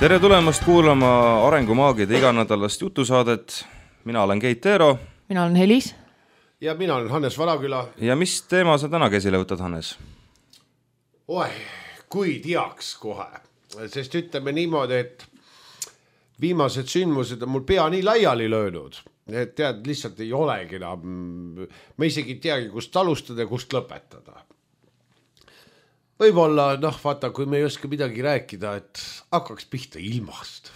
Tere tulemast kuulama Arengumaagide iganädalast jutusaadet. Mina olen Keit Teero. Mina olen Helis. Ja mina olen Hannes Varaküla. Ja mis teema sa täna käsile võtad, Hannes? Kui teaks kohe. Sest ütleme niimoodi, et viimased sündmused on mul pea nii laiali löönud, et tead, lihtsalt ei olegi enam. Ma isegi ei teagi, kust alustada ja kust lõpetada. Võib-olla, vaata, kui me ei oska midagi rääkida, et hakkaks pihta ilmast.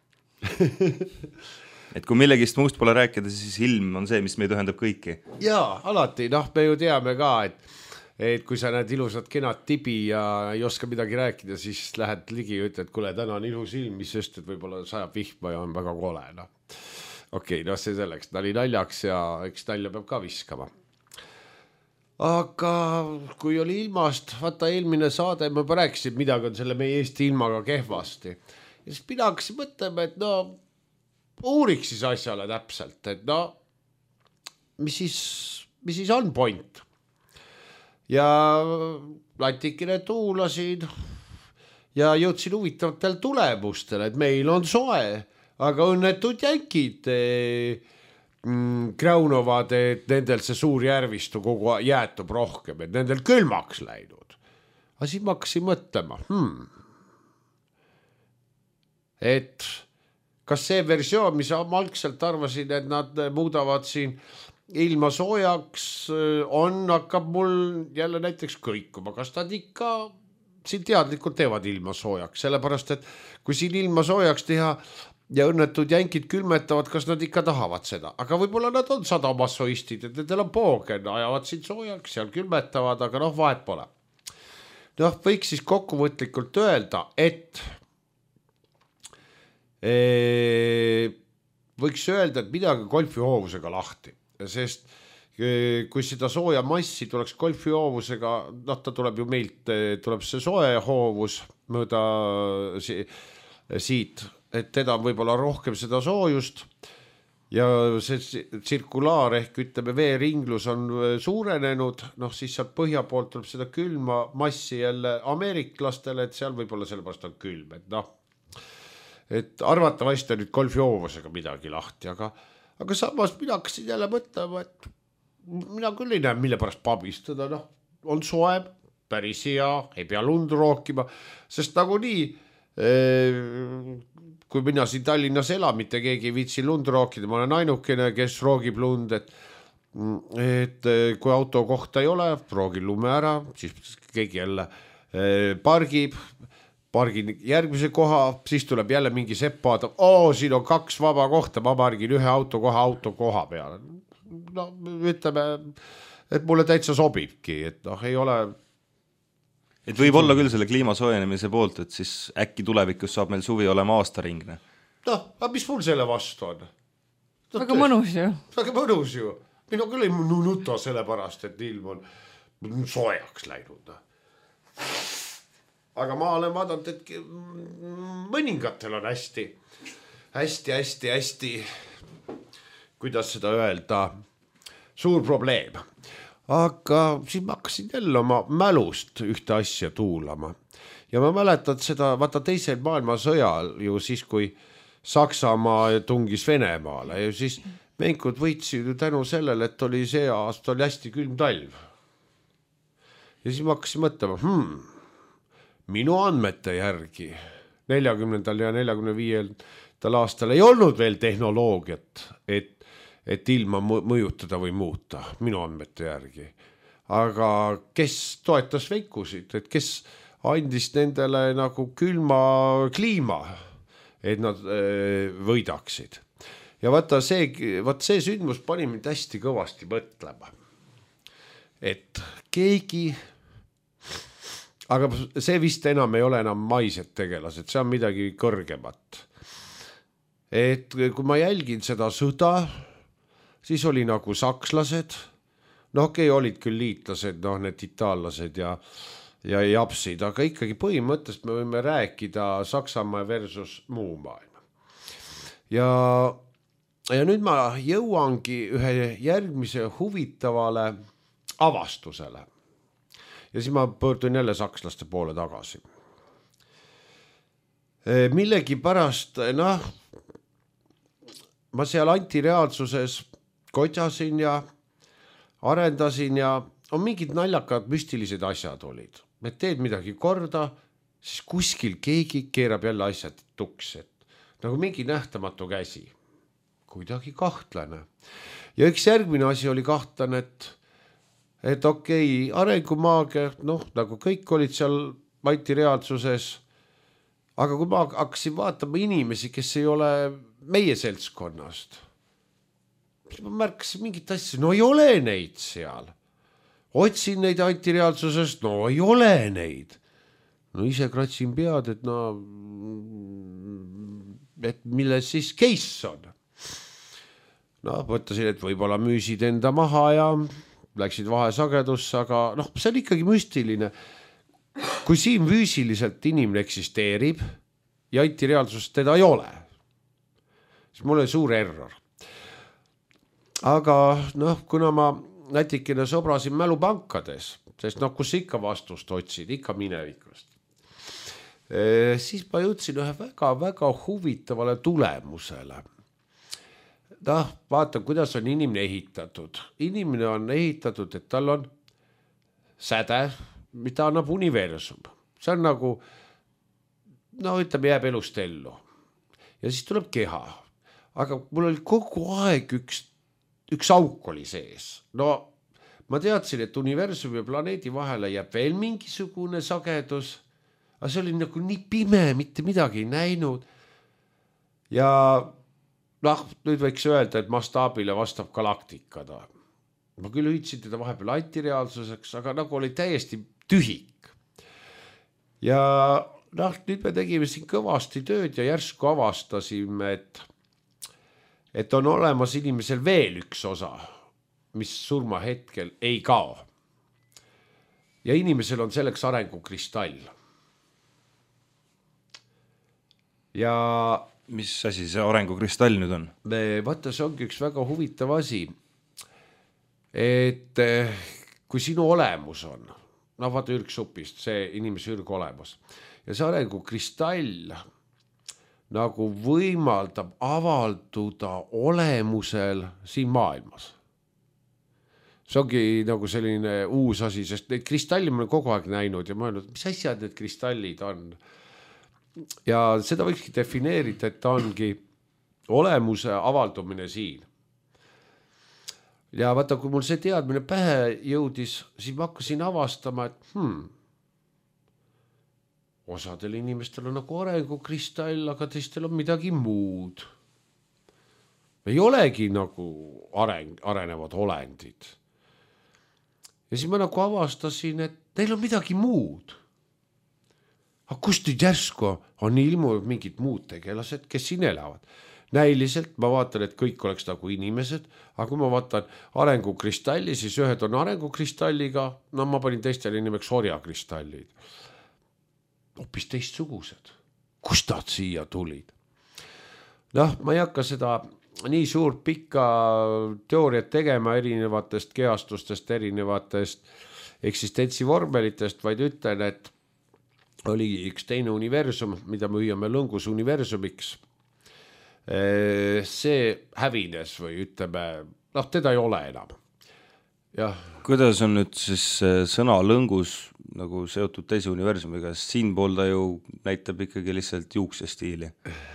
Et kui millegist muust pole rääkida, siis ilm on see, mis meid ühendab kõiki. Jaa, alati, me ju teame ka, et kui sa näed ilusat kenad tibi ja ei oska midagi rääkida, siis lähed ligi ja ütled, kuule, täna on ilus ilm, mis sest, et võib-olla sajab vihma ja on väga kole. Okei, see selleks, ta oli naljaks ja eks nalja peab ka viskama. Aga kui oli ilmast, vaata eelmine saade, ma juba rääkisin, midagi on selle meie Eesti ilmaga kehvasti. Ja siis mina hakkasin mõtlema, et uuriks siis asjale täpselt, et mis siis on point. Ja latikene tuulasin ja jõudsin huvitavatel tulemustel, et meil on soe, aga õnnetud jänkid kraunovad, et nendel see suur järvistu kogu jäätub rohkem, et nendel külmaks läinud. Aga siis ma hakkasin mõtlema, et kas see versioon, mis ma algselt arvasin, et nad muudavad siin ilma soojaks, hakkab mul jälle näiteks kõikuma. Kas nad ikka siin teadlikult teevad ilma soojaks, sellepärast, et kui siin ilma soojaks teha ja õnnetud jänkid külmetavad, kas nad ikka tahavad seda. Aga võib-olla nad on sadomassoistid, et nendel on poogen, ajavad siin soojaks, seal külmetavad, aga vahet pole. Võiks siis kokkuvõtlikult öelda, et võiks öelda, et midagi golfihoovusega lahti, sest kui seda sooja massi tuleks golfihoovusega, ta tuleb ju meilt, tuleb see soe hoovus mööda siit, et teda on võib-olla rohkem seda soojust ja see tsirkulaar ehk ütleme veeringlus on suurenenud, siis sealt põhja poolt tuleb seda külma massi jälle ameeriklastele, et seal võib-olla sellepärast on külm, et arvatavasti on nüüd golfihoovusega midagi lahti, aga samas mina hakkasin jälle mõtlema, et mina küll ei näe, mille pärast pabistada, on soe, päris hea, ei pea lund rookima, sest nagu nii, kui mina siin Tallinnas elan, mitte keegi ei viitsi lund rookida, ma olen ainukene, kes roogib lund, et kui auto kohta ei ole, roogin lume ära, siis keegi jälle pargin järgmise koha, siis tuleb jälle mingi sepp vaadab, siin on 2 vaba kohta, ma pargin ühe auto koha peale. Ütleme, et mulle täitsa sobibki, et ei ole... Et võib olla küll selle kliima soojenemise poolt, et siis äkki tulevikus saab meil suvi olema aastaringne. Aga mis mul selle vastu on? Väga mõnus ju. Väga mõnus ju. Mina küll ei nuta selle pärast, et ilm on soojaks läinud. Aga ma olen vaadanud, et mõningatel on hästi, kuidas seda öelda, suur probleem. Aga siis ma hakkasin jälle oma mälust ühte asja tuulama. Ja ma mäletan seda, vaata teisel maailmasõjal ju siis, kui Saksamaa tungis Venemaale ja siis menkud võitsid ju tänu sellele, et oli see aasta oli hästi külm talv. Ja siis ma hakkasin mõtlema, minu andmete järgi 40. ja 45. aastal ei olnud veel tehnoloogiat, et ilma mõjutada või muuta, minu andmete järgi. Aga kes toetas veikusid, et kes andis nendele nagu külma kliima, et nad võidaksid. Ja vaata see sündmus pani mind hästi kõvasti mõtlema. Et keegi, aga see vist enam ei ole enam maised tegelased, see on midagi kõrgemat. Et kui ma jälgin seda sõda, siis oli nagu sakslased, olid küll liitlased, need itaallased ja japsid, aga ikkagi põhimõttest me võime rääkida Saksamaa versus muu maailma. Ja nüüd ma jõuangi ühe järgmise huvitavale avastusele. Ja siis ma pöördun jälle sakslaste poole tagasi. millegi pärast, ma seal antireaalsuses kotjasin ja arendasin ja on mingid naljakad müstilised asjad olid. Et teed midagi korda, siis kuskil keegi keerab jälle asjad tuks, et nagu mingi nähtamatu käsi. Kuidagi kahtlane. Ja üks järgmine asi oli kahtlane, et okei, arengumaagia, nagu kõik olid seal antireaalsuses, aga kui ma hakkasin vaatama inimesi, kes ei ole meie seltskonnast, siis ma märkasin mingit asja, no ei ole neid seal. Otsin neid antireaalsusest, no ei ole neid. No ise kratsin pead, et milles siis case on. Võttasin, et võib-olla müüsid enda maha ja läksid vahesagedusse, aga see on ikkagi müstiline. Kui siin füüsiliselt inimene eksisteerib ja antireaalsust teda ei ole, siis mul oli suur error. Aga kuna ma nätikene sobrasin mälupankades, sest kus ikka vastust otsid, ikka minevikust, siis ma jõudsin ühe väga-väga huvitavale tulemusele. Vaatan, kuidas on inimene ehitatud. Inimene on ehitatud, et tal on säde, mida annab universum. See on nagu, ütleme, jääb elust ellu. Ja siis tuleb keha. Aga mul oli kogu aeg üks auk oli sees. Ma teadsin, et universumi ja planeedi vahele jääb veel mingisugune sagedus, aga see oli nagu nii pime, mitte midagi ei näinud. Ja nüüd võiks öelda, et mastaabile vastab galaktikada. Ma küll hüüdsin teda vahepeal antireaalsuseks, aga nagu oli täiesti tühik. Ja nüüd me tegime siin kõvasti tööd ja järsku avastasime, et on olemas inimesel veel üks osa, mis surma hetkel ei kao. Ja inimesel on selleks arengukristall. Ja mis asi see arengukristall nüüd on? Vaata, see ongi üks väga huvitav asi, et kui sinu olemus on, vaata ürgsupist, see inimese ürg olemas, ja see arengukristall nagu võimaldab avalduda olemusel siin maailmas. See ongi nagu selline uus asi, sest neid kristalli ma olen kogu aeg näinud ja ma olen, mis asjad need kristallid on. Ja seda võikski defineerida, et ta ongi olemuse avaldumine siin. Ja vaata, kui mul see teadmine pähe jõudis, siis ma hakkasin avastama, et osadel inimestel on nagu arengukristall, aga teistel on midagi muud. Ei olegi nagu arenevad olendid. Ja siis ma nagu avastasin, et neil on midagi muud. Aga kust nüüd järsku on ilmunud mingid muud tegelased, kes siin elavad? Näiliselt ma vaatan, et kõik oleks nagu inimesed, aga kui ma vaatan arengukristalli, siis ühed on arengukristalliga, ma panin teistele nimeks orjakristallid. Hoopis teistsugused. Kust nad siia tulid? Ma ei hakka seda nii suurt pikka teooriat tegema erinevatest kehastustest, erinevatest eksistentsivormelitest, vaid ütlen, et oli üks teine universum, mida me hüüame lõngus universumiks. See hävines või ütleme, teda ei ole enam. Ja. Kuidas on nüüd siis sõna lõngus nagu seotud teise universumiga, sest siin pool ta ju näitab ikkagi lihtsalt juuksestiili?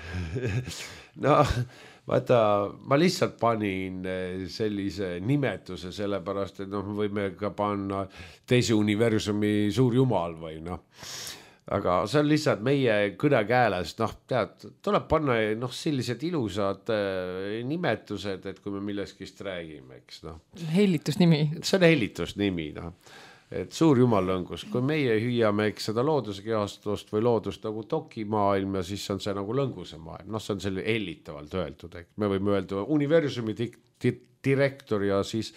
Vaata, ma lihtsalt panin sellise nimetuse sellepärast, et me võime ka panna teise universumi suur jumal või aga see on lihtsalt meie kõnekääles, tuleb panna sellised ilusad nimetused, et kui me milleskist räägime, eks Hellitusnimi. See on hellitusnimi, et suur jumallõngus, kui meie hüüame seda looduse kehastust või loodust nagu dokimaailm ja siis on see nagu lõnguse maailm, see on selle hellitavalt öeldud, me võime öelda universumi direktor ja siis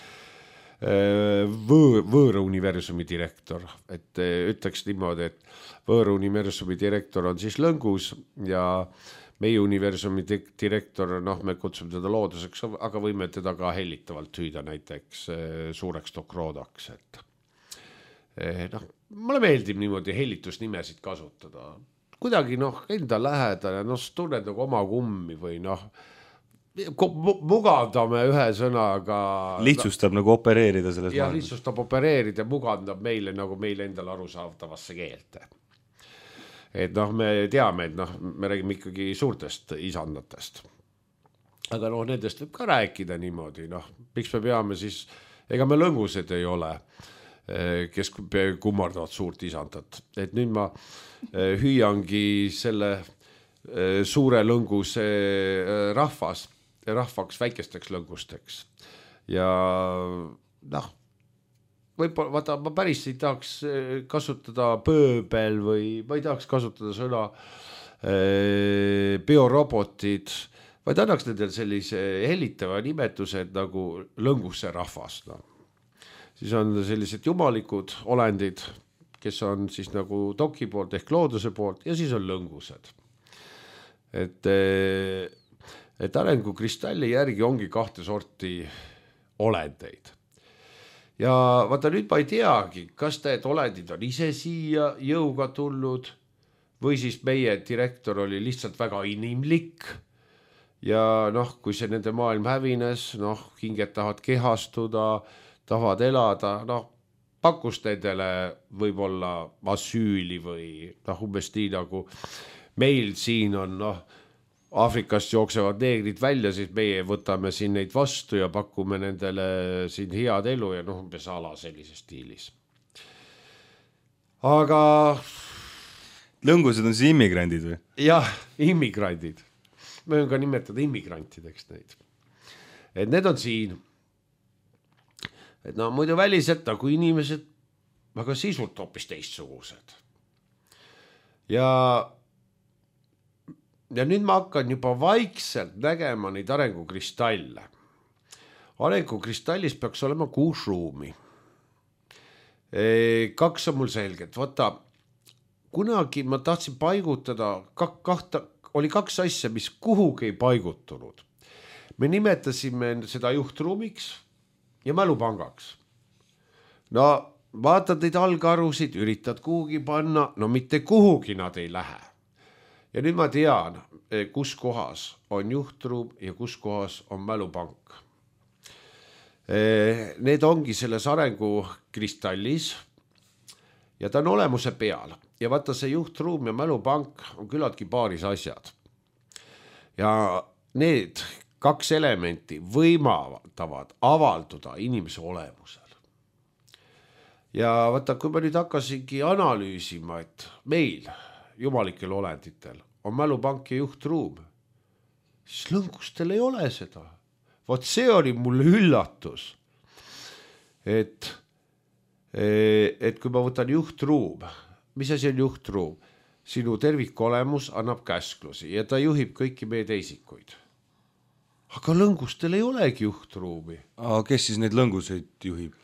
võõra universumi direktor, et ütleks niimoodi, et võõra universumi direktor on siis lõngus ja meie universumi direktor, me kutsume teda looduseks, aga võime teda ka hellitavalt hüüda näiteks suureks dokroodaks, et mulle meeldib niimoodi hellitusnimesid kasutada. kuidagi enda lähedal ja tunned nagu oma kummi või mugavdame ühe sõnaga. Lihtsustab nagu opereerida selles maailmas. Lihtsustab opereerida, mugavdab meile nagu meile endale arusaavdavasse keelte. Et me teame, et me räägime ikkagi suurtest isandatest. Aga nendest võib ka rääkida niimoodi, miks me peame siis, ega me lõngused ei ole, kes kummardavad suurt isandat. Et nüüd ma hüüangi selle suure lõnguse rahvaks väikesteks lõngusteks. Ja võib-olla, vaata, ma päris ei tahaks kasutada pööbel või ma ei tahaks kasutada sõna biorobotid, vaid annaks nendel sellise hellitava nimetuse nagu lõnguse rahvas. Siis on sellised jumalikud olendid, kes on siis nagu doki poolt ehk looduse poolt ja siis on lõngused. Et arengukristalli järgi ongi 2 sorti olendeid. Ja vaata nüüd ma ei teagi, kas need olendid on ise siia jõuga tulnud või siis meie direktor oli lihtsalt väga inimlik ja kui see nende maailm hävines, hinged tahavad kehastuda, tahavad elada, pakkus nendele võib-olla asüüli või umbes nii nagu meil siin on, Aafrikast jooksevad neegrid välja, siis meie võtame siin neid vastu ja pakume nendele siin head elu ja umbes ala sellises stiilis. Aga lõngused on siis immigrandid või? Jah, immigrandid. Me võime ka nimetada immigrantideks neid. Et need on siin. Et muidu väliselt nagu inimesed, aga sisult hoopis teistsugused. Ja nüüd ma hakkan juba vaikselt nägema neid arengukristalle. Arengukristallis peaks olema 6 ruumi. 2 on mul selgelt. Vaata, kunagi ma tahtsin paigutada, oli 2 asja, mis kuhugi ei paigutunud. Me nimetasime seda juhtruumiks ja mälupangaks. Vaatad neid algarusid, üritad kuhugi panna, mitte kuhugi nad ei lähe. Ja nüüd ma tean, kus kohas on juhtruum ja kus kohas on mälupank. Need ongi selles arengukristallis ja ta on olemuse peal. Ja vaata see juhtruum ja mälupank on küllaltki paaris asjad. Ja need 2 elementi võimaldavad avalduda inimese olemusel. Ja vaata, kui ma nüüd hakkasingi analüüsima, et meil jumalikel olenditel on mälupank ja juhtruum, siis lõngustel ei ole seda. Vot see oli mulle üllatus. Et kui ma võtan juhtruum, mis asi on juhtruum? Sinu tervikolemus annab käsklusi ja ta juhib kõiki meie teisikuid. Aga lõngustel ei olegi juhtruumi. Kes siis neid lõnguseid juhib?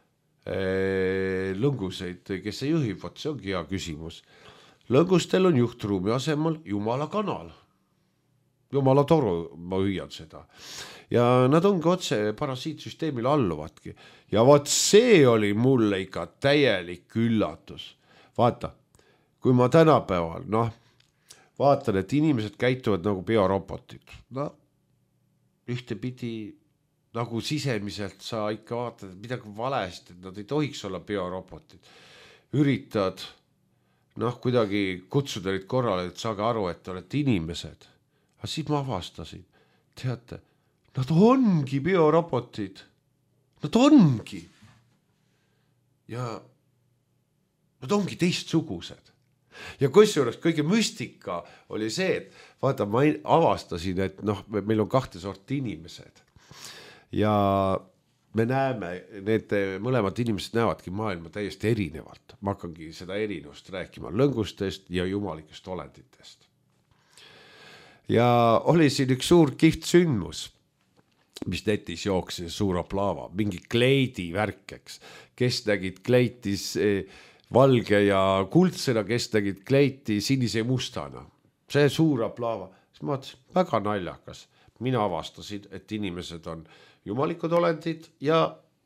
Lõnguseid, kes see juhib, vot see ongi hea küsimus. Lõngustel on juhtruumi asemel Jumala kanal. Jumala toru, ma hüüan seda. Ja nad ongi otse parasiitsüsteemile alluvadki. Ja vaat see oli mulle ikka täielik üllatus. Vaata, kui ma tänapäeval, vaatan, et inimesed käituvad nagu biorobotid. Ühtepidi nagu sisemiselt sa ikka vaatad, et midagi valesti, et nad ei tohiks olla biorobotid. Üritad kuidagi kutsuda neid korrale, et saage aru, et olete inimesed. Aga siis ma avastasin, teate, nad ongi biorobotid. Nad ongi. Ja nad ongi teistsugused. Ja kusjuures kõige müstika oli see, et vaata, ma avastasin, et meil on 2 sorti inimesed. Ja me näeme, need mõlemad inimesed näevadki maailma täiesti erinevalt. Ma hakkangi seda erinevust rääkima lõngustest ja jumalikest olenditest. Ja oli siin üks suur kihvt sündmus, mis netis jooksis suur aplaava, mingi kleidi värkeks, kes nägid kleitis valge ja kuldsena, kes nägid kleiti sinise ja mustana. See suur aplaava. Siis ma mõtlesin, väga naljakas. Mina avastasin, et inimesed on jumalikud olendid ja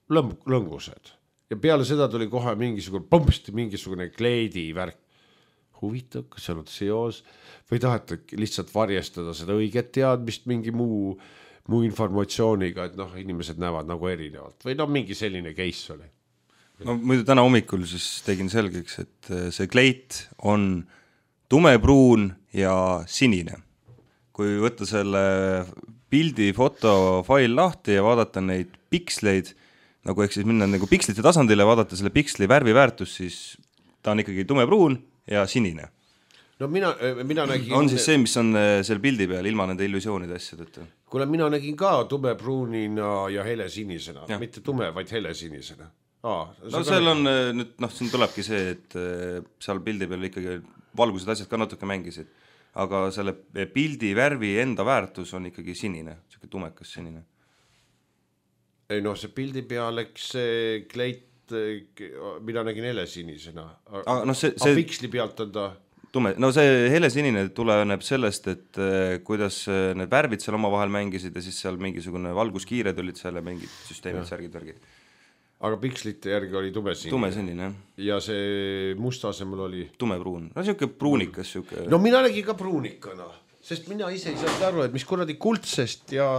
lõngused. Ja peale seda tuli kohe mingisugune kleidi värk. huvitav, kas seal on seos või tahate lihtsalt varjestada seda õiget teadmist mingi muu informatsiooniga, et noh, inimesed näevad nagu erinevalt või noh, mingi selline case oli. No muidu täna hommikul siis tegin selgeks, et see kleit on tumepruun ja sinine. Kui võtta selle pildi fotofail lahti ja vaadata neid piksleid, nagu ehk siis minna nagu pikslite tasandile ja vaadata selle piksli värviväärtus, siis ta on ikkagi tumepruun ja sinine. No mina nägin... On siis see, mis on seal pildi peal ilma nende illusioonide asjadeta? Kuule, mina nägin ka tumepruunina ja helesinisena, mitte tume, vaid helesinisena. No seal on nüüd, siin tulebki see, et seal pildi peal ikkagi valgused asjad ka natuke mängisid. Aga selle pildi värvi enda väärtus on ikkagi sinine, selline tumekas sinine. Ei noh, see pildi peal, eks see kleit, mina nägin helesinisena. Aga piksli pealt on ta... Tume. No see helesinine tuleneb sellest, et kuidas need värvid seal omavahel mängisid ja siis seal mingisugune valguskiired olid seal ja mingid süsteemid, särgid. Aga pikslite järgi oli tumesinine. Tumesinine, jah. Ja see musta asemel oli... Tumepruun. No siuke pruunikas. No mina nägin ka pruunikana, sest mina ise ei saanud aru, et mis kuradi kuldsest ja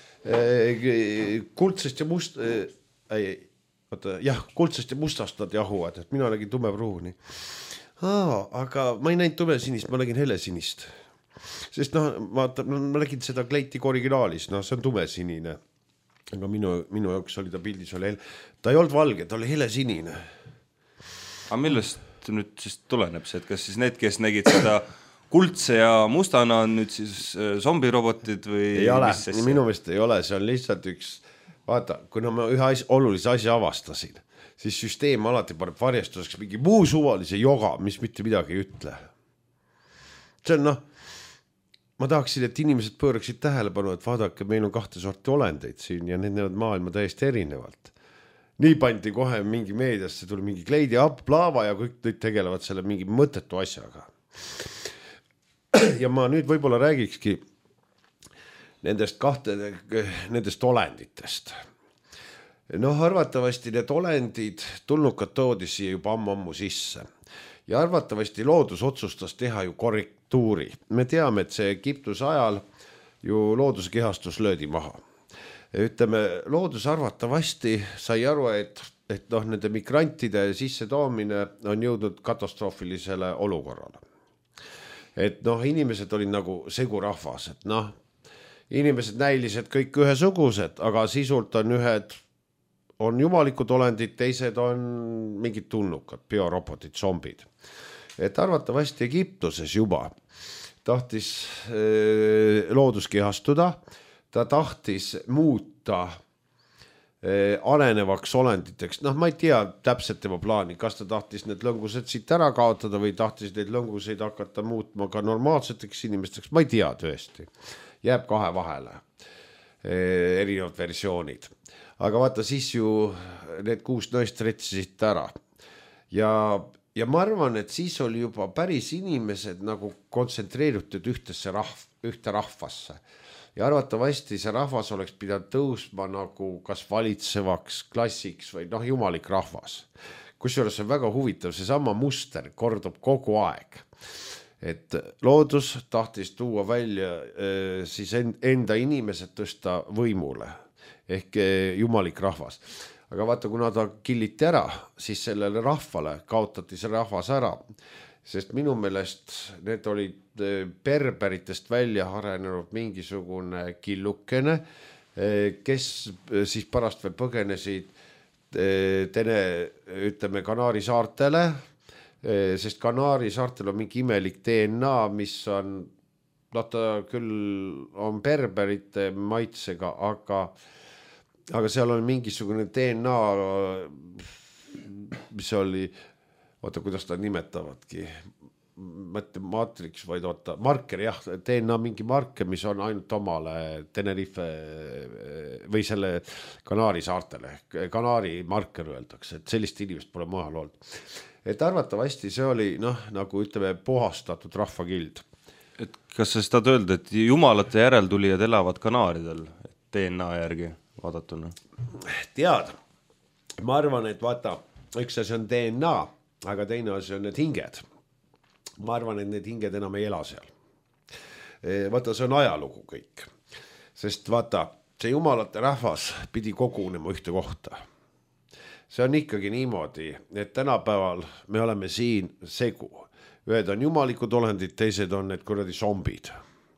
kuldsest ja mustast nad jahuvad, et mina nägin tumepruuni. Aga ma ei näinud tumesinist, ma nägin helesinist. Sest ma nägin seda kleiti originaalis, see on tumesinine. Aga minu jaoks oli ta pildis, ta ei olnud valge, ta oli helesinine. Aga millest nüüd siis tuleneb see, et kas siis need, kes nägid seda kuldse ja mustana on nüüd siis zombirobotid või... Ei ole, minu meelest ei ole, see on lihtsalt üks, vaata, kuna ma ühe olulise asja avastasin, siis süsteem alati paneb varjestuseks mingi muu suvalise joga, mis mitte midagi ei ütle. See on ma tahaksin, et inimesed pööraksid tähelepanu, et vaadake, meil on 2 sorti olendeid siin ja need näevad maailma täiesti erinevalt. Nii pandi kohe mingi meediasse, tuli mingi kleidi plaava ja kõik tegelevad selle mingi mõttetu asjaga. Ja ma nüüd võib-olla räägikski nendest olenditest. Arvatavasti need olendid tulnukad toodi siia juba ammu sisse. Ja arvatavasti loodus otsustas teha ju korrektuuri. Me teame, et see Egiptuse ajal ju looduse kehastus löödi maha. Ütleme, loodus arvatavasti sai aru, et nende migrantide sisse toomine on jõudnud katastroofilisele olukorrale. Et inimesed olid nagu segurahvas, et inimesed näilised kõik ühesugused, aga sisult on ühed on jumalikud olendid, teised on mingid tulnukad, biorobotid, zombid. Et arvatavasti Egiptuses juba tahtis loodus kehastuda, ta tahtis muuta arenevaks olenditeks. Ma ei tea täpselt tema plaani, kas ta tahtis need lõngused siit ära kaotada või tahtis neid lõnguseid hakata muutma ka normaalseteks inimesteks, ma ei tea tõesti. Jääb 2 vahele erinevad versioonid. Aga vaata, siis ju need 6 naist retsisid ära. Ja ma arvan, et siis oli juba päris inimesed nagu kontsentreeritud ühte rahvasse. Ja arvatavasti see rahvas oleks pidanud tõusma nagu kas valitsevaks klassiks või jumalik rahvas. Kusjuures on väga huvitav, see sama muster kordub kogu aeg. Et loodus tahtis tuua välja siis enda inimesed tõsta võimule. Ehk jumalik rahvas. Aga vaata, kuna ta killiti ära, siis sellele rahvale kaotati see rahvas ära. Sest minu meelest need olid berberitest välja arenenud mingisugune killukene, kes siis pärast veel põgenesid Kanaari saartele, sest Kanaari saartel on mingi imelik DNA, mis on, ta küll on berberite maitsega, aga seal on mingisugune DNA, mis oli, oota, kuidas ta nimetavadki, mitte maatriks, vaid marker, jah, DNA mingi marker, mis on ainult omale Tenerife või selle Kanaari saartele, Kanaari marker öeldakse, et sellist inimest pole mujal olnud. Et arvatavasti see oli, nagu ütleme, puhastatud rahvakild. Et kas sa seda öelda, et jumalate järeltulijad elavad Kanaaridel DNA järgi? Vaadatuna. Tead, ma arvan, et vaata, üks asi on DNA, aga teine asi on need hinged. ma arvan, et need hinged enam ei ela seal. Vaata, see on ajalugu kõik. Sest vaata, see jumalate rahvas pidi kogunema ühte kohta. See on ikkagi niimoodi, et tänapäeval me oleme siin segu. Ühed on jumalikud olendid, teised on need kuradi zombid.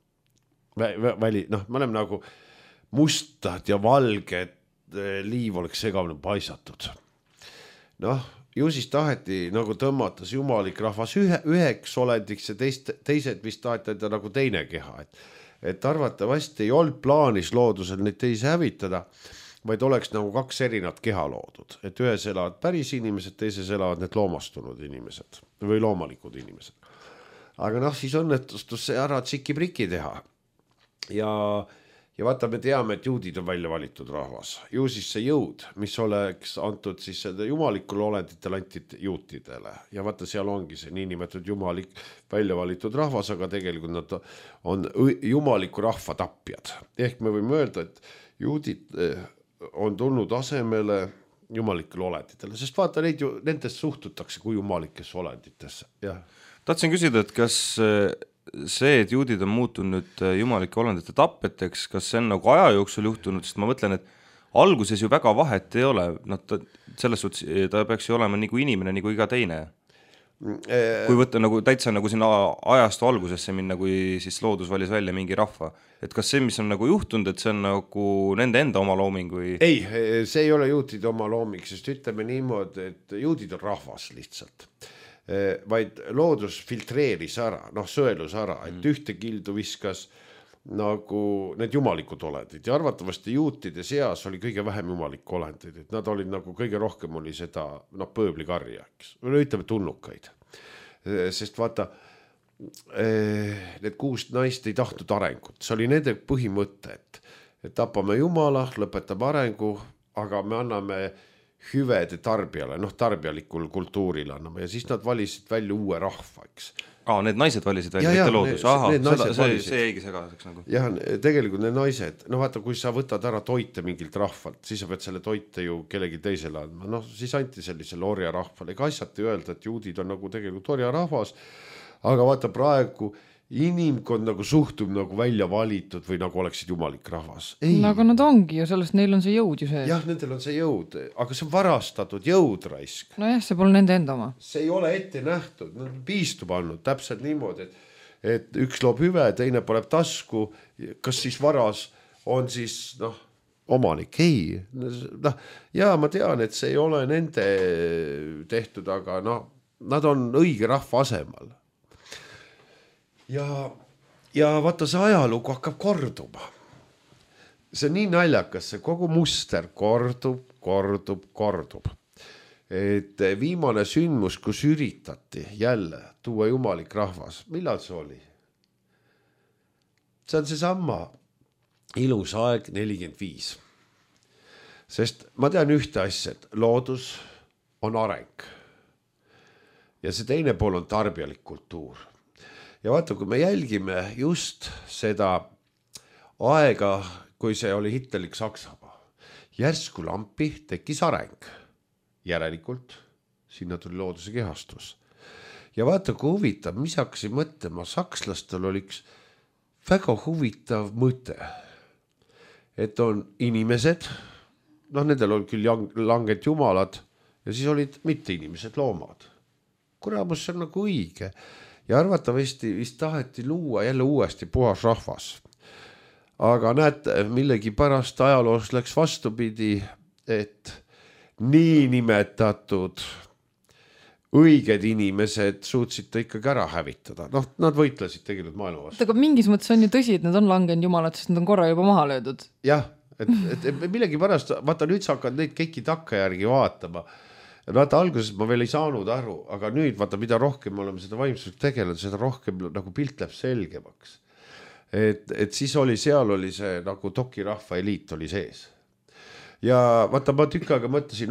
Me oleme nagu mustad ja valged, liiv oleks segavne paisatud. Ju siis taheti nagu tõmmatas jumalik rahvas üheks olendiks ja teised vist tahetada nagu teine keha. Et arvatavasti ei olnud plaanis loodusel neid teisi hävitada, vaid oleks nagu kaks erinat keha loodud. Et ühes elavad päris inimesed, teises elavad need loomastunud inimesed või loomalikud inimesed. Aga siis õnnetustus see ära tsiki-priki teha. Ja vaata, me teame, et juudid on välja valitud rahvas. Ju siis see jõud, mis oleks antud siis seda jumalikul olenditele antid juutidele. Ja vaata, seal ongi see niinimetatud jumalik välja valitud rahvas, aga tegelikult nad on jumaliku rahva tapjad. Ehk me võime öelda, et juudid on tulnud asemele jumalikele olenditele, sest vaata, nendest suhtutakse kui jumalikesse olenditesse. Ja. Tahtsin küsida, et kas see, et juudid on muutunud jumalike olendite tappeteks, kas see on nagu aja jooksul juhtunud, sest ma mõtlen, et alguses ju väga vahet ei ole, selles suhtes ta peaks ju olema nagu inimene, nagu iga teine. Kui võtta nagu täitsa nagu sinna ajastu algusesse minna, kui siis loodus valis välja mingi rahva. Et kas see, mis on nagu juhtunud, et see on nagu nende enda oma looming või? Ei, see ei ole juutide oma looming, sest ütleme niimoodi, et juudid on rahvas lihtsalt. Vaid loodus filtreeris ära, sõelus ära, et ühte kildu viskas nagu need jumalikud olendid ja arvatavasti juutide seas oli kõige vähem jumalikke olendid, et nad olid nagu kõige rohkem oli seda pööblikarja, või ütleme tulnukaid. Sest vaata, need 6 naist ei tahtnud arengut, see oli nende põhimõte, et tapame jumala, lõpetame arengu, aga me anname hüvede tarbijale, tarbijalikul kultuuril anname ja siis nad valisid välja uue rahva, eks. Need naised valisid välja, mitte loodus. See jäigi segaseks nagu. Jah, tegelikult need naised, vaata, kui sa võtad ära toite mingilt rahvalt, siis sa pead selle toite ju kellegi teisele andma. Siis anti sellisele orja rahvale. Ega asjati öelda, et juudid on nagu tegelikult orja rahvas, aga vaata praegu inimkond nagu suhtub nagu välja valitud või nagu oleksid jumalik rahvas. Ei. Aga nad ongi ju sellest, neil on see jõud ju see. Jah, nendel on see jõud, aga see on varastatud jõud raisk. Nojah, see pole nende enda oma. See ei ole ette nähtud, nad on piistu pannud täpselt niimoodi, et üks loob hüve, teine paneb tasku, kas siis varas on siis omanik. Ei, ja ma tean, et see ei ole nende tehtud, aga nad on õige rahva asemal. Ja vaata, see ajalugu hakkab korduma. See on nii naljakas, see kogu muster kordub. Et viimane sündmus, kus üritati jälle tuua jumalik rahvas, millal see oli? See on see sama ilus aeg 45. Sest ma tean ühte asja, et loodus on areng. Ja see teine pool on tarbijalik kultuur. Ja vaata, kui me jälgime just seda aega, kui see oli hitlerlik Saksamaa, järsku lampi tekkis areng. Järelikult sinna tuli looduse kehastus. Ja vaata, kui huvitav, mis hakkasin mõtlema, sakslastel oli üks väga huvitav mõte. Et on inimesed, nendel oli küll langed jumalad ja siis olid mitte inimesed, loomad. Kuramus, see on nagu õige. Ja arvatavasti vist taheti luua jälle uuesti puhas rahvas. Aga näete, millegi pärast ajaloos läks vastupidi, et nii nimetatud õiged inimesed suutsid ta ikkagi ära hävitada. Nad võitlesid tegelikult maailma vastu. Aga mingis mõttes on ju tõsi, et nad on langenud jumalad, sest nad on korra juba maha löödud. Jah, et millegi pärast, vaata nüüd sa hakkad neid kõiki takkajärgi vaatama. Vaata, alguses ma veel ei saanud aru, aga nüüd vaata, mida rohkem me oleme seda vaimsusega tegelenud, seda rohkem nagu pilt läheb selgemaks. Et siis seal oli see nagu dokirahva eliit oli sees. Ja vaata, ma tükk aega mõtlesin,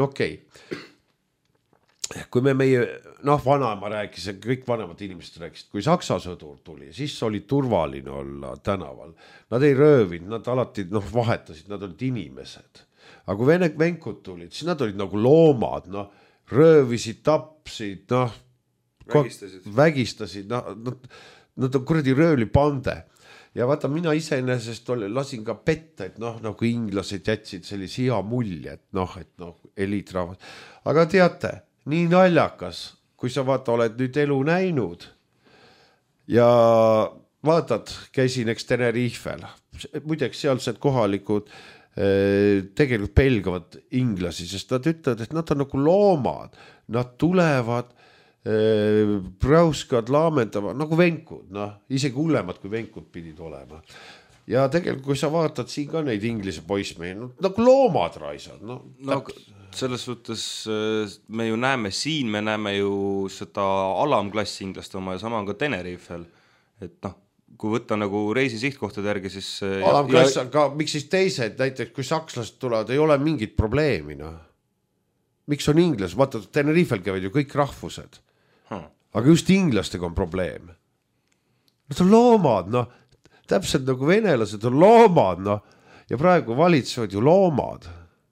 kui meie vanaema rääkis, kõik vanemad inimesed rääkisid, kui Saksa sõdur tuli, siis oli turvaline olla tänaval. Nad ei röövinud, nad alati vahetasid, nad olid inimesed. Aga kui venkud tulid, siis nad olid nagu loomad, röövisid, tapsid, vägistasid, nad on kuradi röövlipande. Ja vaata, mina iseenesest lasin ka petta, et nagu inglased jätsid sellise hea mulje, et eliitrahvas. Aga teate, nii naljakas, kui sa vaata, oled nüüd elu näinud ja vaatad, käisin Tenerifel. Muideks sealsed kohalikud tegelikult pelgavad inglasi, sest nad ütlevad, et nad on nagu loomad. Nad tulevad, präuskad, laamendavad, nagu venkud, isegi hullemad kui venkud pidid olema. Ja tegelikult, kui sa vaatad siin ka neid inglise poissmehi, nagu loomad raisad. Selles suhtes me ju näeme siin, me näeme ju seda alamklassi inglaste oma ja sama on ka Tenerifel. Et kui võtta nagu reisi sihtkohtade järgi, siis... Alamklass, aga miks siis teised, näiteks kui sakslased tulevad, ei ole mingit probleemi, Miks on inglas? Vaata, Tenerifel käivad ju kõik rahvused. Aga just inglastega on probleem. Nad on loomad, täpselt nagu venelased on loomad, ja praegu valitsevad ju loomad.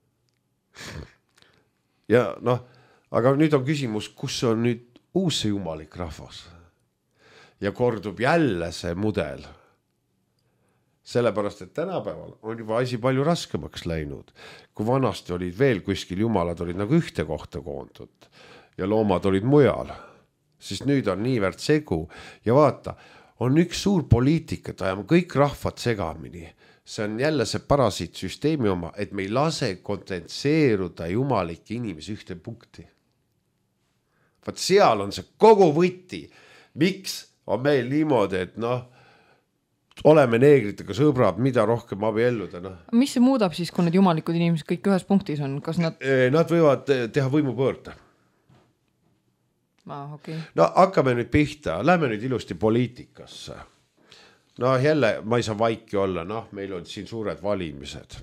Ja aga nüüd on küsimus, kus on nüüd uus see jumalik rahvas? Ja kordub jälle see mudel. Sellepärast, et tänapäeval on juba asi palju raskemaks läinud. Kui vanasti olid veel kuskil jumalad olid nagu ühte kohta koondud ja loomad olid mujal, siis nüüd on niivõrd segu ja vaata, on üks suur poliitika, ajame kõik rahvad segamini. See on jälle see parasiitsüsteemi oma, et me ei lase kondentseeruda jumalike inimesi ühte punkti. Vaat seal on see kogu võti. Miks on meil niimoodi, et oleme neegritega sõbrad, mida rohkem abielluda. Mis see muudab siis, kui need jumalikud inimesed kõik ühes punktis on? Kas nad võivad teha võimupöörde. Okay. Hakkame nüüd pihta, lähme nüüd ilusti poliitikasse. Jälle ma ei saa vaiki olla, meil on siin suured valimised.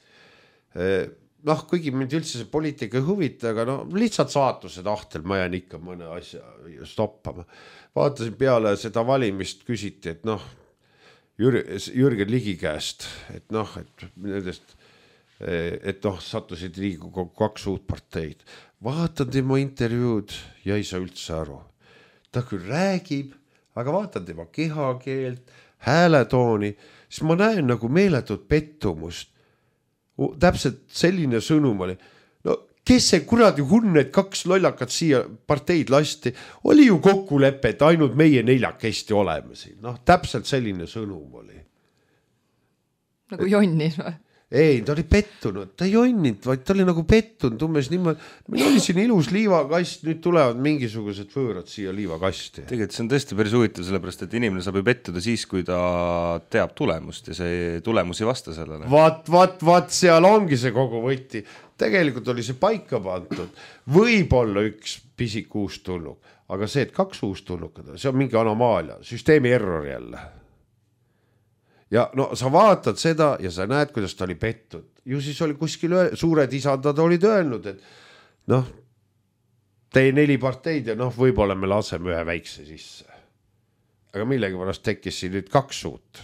Kuigi mind üldse see poliitika ei huvita, aga lihtsalt saatuse tahtel ma jään ikka mõne asja stoppama. Vaatasin peale seda valimist, küsiti, et Jürgen Ligi käest, et nendest, et sattusid Riigikogu 2 uut parteid. Vaatan tema intervjuud ja ei saa üldse aru. Ta küll räägib, aga vaatan tema kehakeelt, hääletooni, siis ma näen nagu meeletut pettumust. Täpselt selline sõnum oli. Kes see kuradi need 2 lollakat siia parteid lasti? Oli ju kokkulepe, et ainult meie 4 kesti oleme siin. Täpselt selline sõnum oli. Nagu jonnis või? Ei, ta oli pettunud, ta ei jonninud, vaid ta oli nagu pettunud, umbes niimoodi. Meil oli siin ilus liivakast, nüüd tulevad mingisugused võõrad siia liivakasti. Tegelikult see on tõesti päris huvitav, sellepärast, et inimene saab ju pettuda siis, kui ta teab tulemust ja see tulemus ei vasta sellele. Vaat, seal ongi see kogu võti. Tegelikult oli see paika pandud. Võib-olla üks pisik uus tulnuk, aga see, et 2 uus tulnukad, see on mingi anomaalia, süsteemi error jälle. Ja sa vaatad seda ja sa näed, kuidas ta oli pettud. Ju siis oli kuskil suured isandad olid öelnud, et tee 4 parteid ja võib-olla me laseme ühe väikse sisse. Aga millegi pärast tekkis siin nüüd 2 uut.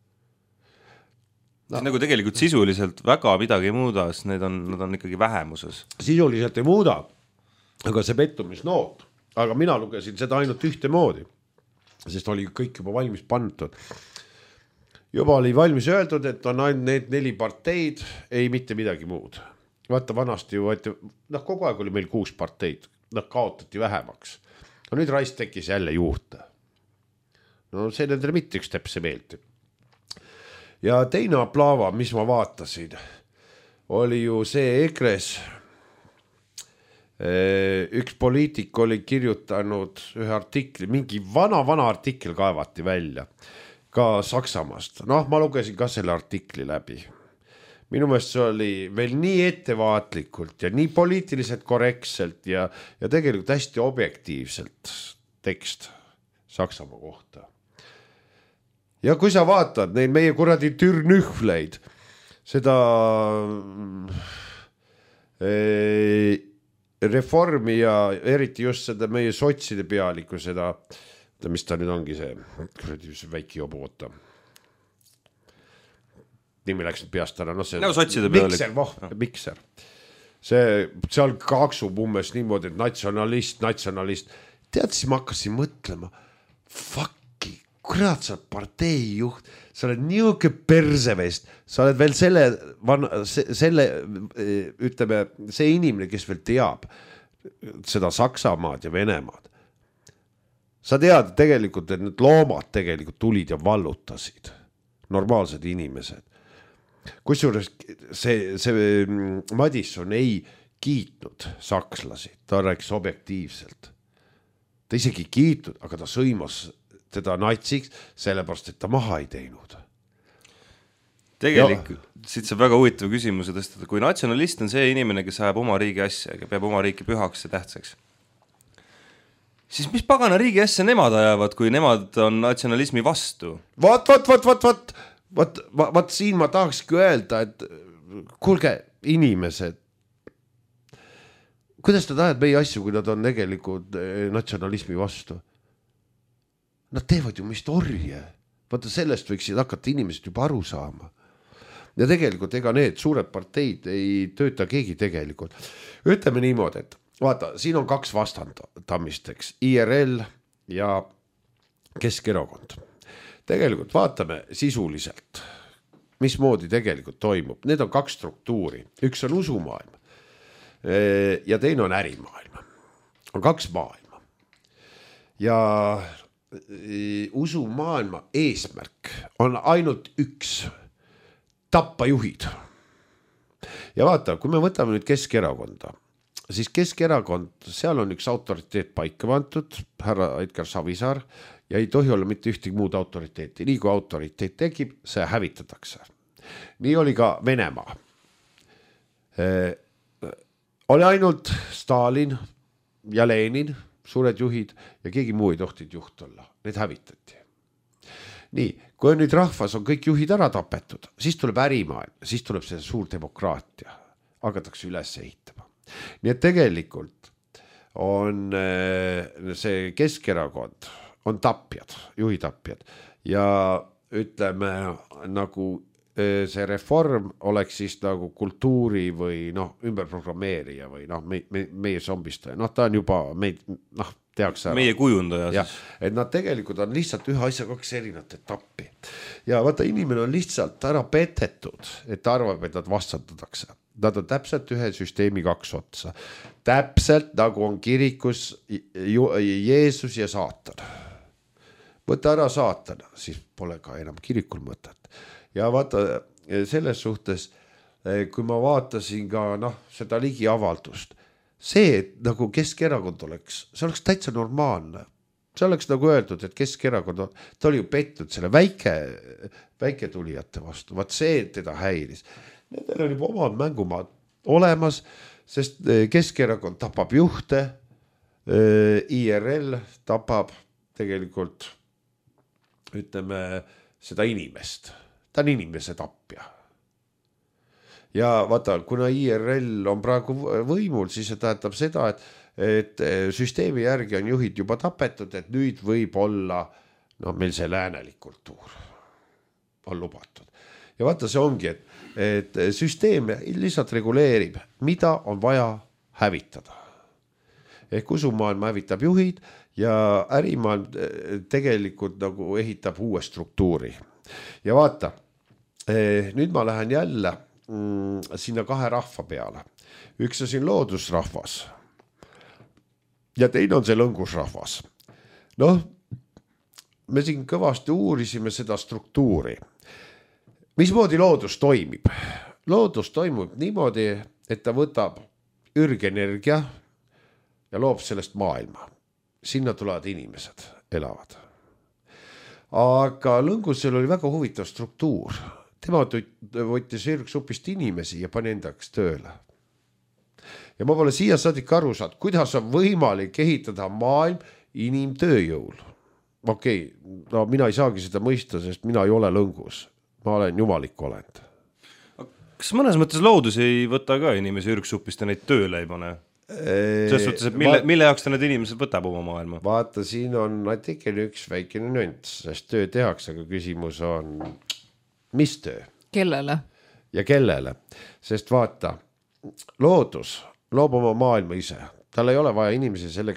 See nagu tegelikult sisuliselt väga midagi ei muuda, sest nad on ikkagi vähemuses. Sisuliselt ei muuda, aga see pettumisnoot. Aga mina lugesin seda ainult ühte moodi, sest oli kõik juba valmis pandud. Juba oli valmis öeldud, et on ainult need 4 parteid, ei mitte midagi muud. Vaata vanasti ju, kogu aeg oli meil 6 parteid, kaotati vähemaks. No nüüd Rais tekkis jälle juurde. See nendele mitte üks tepse meeldi. Ja teine aplaava, mis ma vaatasin, oli ju see EKRE-s. Üks poliitik oli kirjutanud ühe artikli, mingi vana artikkel kaevati välja. Ka Saksamaast. Ma lugesin ka selle artikli läbi. Minu meelest see oli veel nii ettevaatlikult ja nii poliitiliselt korrektselt ja tegelikult hästi objektiivselt tekst Saksamaa kohta. Ja kui sa vaatad neid meie kuradi türnühvleid, seda reformi ja eriti just seda meie sotside pealikku, seda mis ta nüüd ongi see väike joboota. Nimi läks nüüd peast ära. Sotside pealik. Mikser. See seal kaksub umbes niimoodi, et natsionalist. tead, siis ma hakkasin mõtlema, fucki, kurat, sa oled parteijuht, sa oled niuke persevest, sa oled veel selle, ütleme, see inimene, kes veel teab seda Saksamaad ja Venemaad. Sa tead tegelikult, et need loomad tegelikult tulid ja vallutasid, normaalsed inimesed. Kusjuures see Madisson ei kiitnud sakslasi, ta rääkis objektiivselt. Ta isegi kiitnud, aga ta sõimas teda natsiks, sellepärast, et ta maha ei teinud. Tegelikult siit saab väga huvitav küsimuse tõstada, kui natsionalist on see inimene, kes ajab oma riigi asja ja peab oma riiki pühaks ja tähtsaks, siis mis pagana riigi asja nemad ajavad, kui nemad on natsionalismi vastu? Vaat siin ma tahakski öelda, et kuulge inimesed, kuidas nad ajavad meie asju, kui nad on tegelikult natsionalismi vastu? Nad teevad ju mist orje. Vaata sellest võiksid hakata inimesed juba aru saama. Ja tegelikult ega need suured parteid ei tööta keegi tegelikult. Ütleme niimoodi, et vaata, siin on 2 vastandamisteks, IRL ja Keskerakond. Tegelikult vaatame sisuliselt, mismoodi tegelikult toimub. Need on 2 struktuuri. Üks on usumaailm ja teine on ärimaailm. On 2 maailma. Ja usumaailma eesmärk on ainult üks, tappa juhid. Ja vaata, kui me võtame nüüd Keskerakonda, siis Keskerakond, seal on üks autoriteet paika pandud, härra Edgar Savisaar, ja ei tohi olla mitte ühtegi muud autoriteeti. Nii kui autoriteet tekib, see hävitatakse. Nii oli ka Venemaa. Oli ainult Stalin ja Lenin, suured juhid, ja keegi muu ei tohtinud juht olla. Need hävitati. Nii, kui nüüd rahvas on kõik juhid ära tapetud, siis tuleb ärimaailm, siis tuleb see suur demokraatia. Hakatakse üles ehitama. Nii et tegelikult on see Keskerakond, on tapjad, juhitapjad. Ja ütleme, nagu see reform oleks siis nagu kultuuri või ümberprogrammeerija või meie zombistaja. Ta on juba meid, tehakse ära. Meie kujundaja. Ja, et nad tegelikult on lihtsalt ühe asja 2 erinevat etappi. Ja vaata, inimene on lihtsalt ära petetud, et ta arvab, et nad vastandatakse. Nad on täpselt ühe süsteemi 2 otsa. Täpselt nagu on kirikus Jeesus ja saatan. Võta ära saatan, siis pole ka enam kirikul mõtet. Ja vaata, selles suhtes, kui ma vaatasin ka seda Ligi avaldust, see, et nagu Keskerakond oleks, see oleks täitsa normaalne. See oleks nagu öeldud, et Keskerakond, ta oli ju pettud selle väike tulijate vastu. Vaat see teda häiris. Nendel on juba omad mängumaad olemas, sest Keskerakond tapab juhte, IRL tapab tegelikult, ütleme, seda inimest. Ta on inimese tapja. Ja vaata, kuna IRL on praegu võimul, siis see tähendab seda, et süsteemi järgi on juhid juba tapetud, et nüüd võib olla meil see läänelik kultuur on lubatud. Ja vaata, see ongi, et süsteem lihtsalt reguleerib, mida on vaja hävitada. Ehk usumaailm hävitab juhid ja ärimaailm tegelikult nagu ehitab uue struktuuri. Ja vaata, nüüd ma lähen jälle sinna 2 rahva peale. Üks on siin loodusrahvas ja teine on see lõngusrahvas. Me siin kõvasti uurisime seda struktuuri. Mismoodi loodus toimib? Loodus toimub niimoodi, et ta võtab ürgenergia ja loob sellest maailma. Sinna tulevad inimesed, elavad. Aga lõngusel oli väga huvitav struktuur. Tema võttis ürgsupist inimesi ja pani endaks tööle. Ja ma pole siia saadik aru saanud, kuidas on võimalik ehitada maailm inimtööjõul. Okei, mina ei saagi seda mõista, sest mina ei ole lõngus. Ma olen jumalik olend. Kas mõnes mõttes loodus ei võta ka inimesi ürgsupist ja neid tööle ei pane? Selles suhtes, et mille jaoks ta need inimesed võtab oma maailma? Vaata, siin on artikkel üks väikene nüanss, sest töö tehakse, aga küsimus on, mis töö? Kellele? Ja kellele? Sest vaata, loodus loob oma maailma ise. Tal ei ole vaja inimesi selleks, et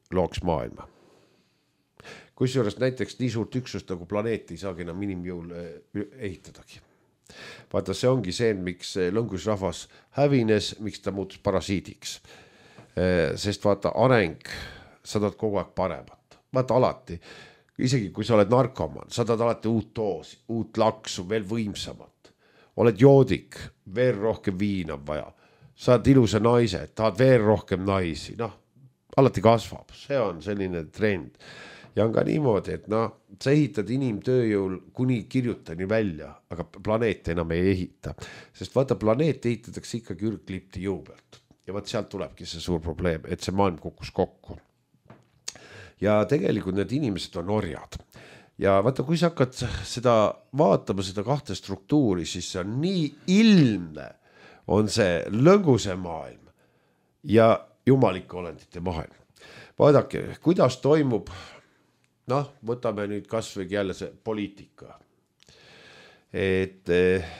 looks maailma. Kusjuures näiteks nii suurt üksust nagu planeet ei saagi enam inimjõul ehitadagi. Vaata, see ongi see, miks lõngusrahvas hävines, miks ta muutus parasiidiks. Sest vaata, areng, sa tahad kogu aeg paremat. Vaata alati, isegi kui sa oled narkoman, sa tahad alati uut doosi, uut laksu, veel võimsamat. Oled joodik, veel rohkem viina vaja. Sa oled ilusa naise, tahad veel rohkem naisi. Alati kasvab, see on selline trend. Ja on ka niimoodi, et sa ehitad inimtööjõul kuni kirjutani välja, aga planeet enam ei ehita. Sest vaata, planeet ehitatakse ikkagi ürglipti jõu pealt. Ja vaat sealt tulebki see suur probleem, et see maailm kukkus kokku. Ja tegelikult need inimesed on orjad. Ja vaata, kui sa hakkad seda vaatama, seda kahte struktuuri, siis see on nii ilmne, on see lõnguse maailm ja jumalike olendite maailm. Vaadake, kuidas toimub, võtame nüüd kasvõi jälle see poliitika. Et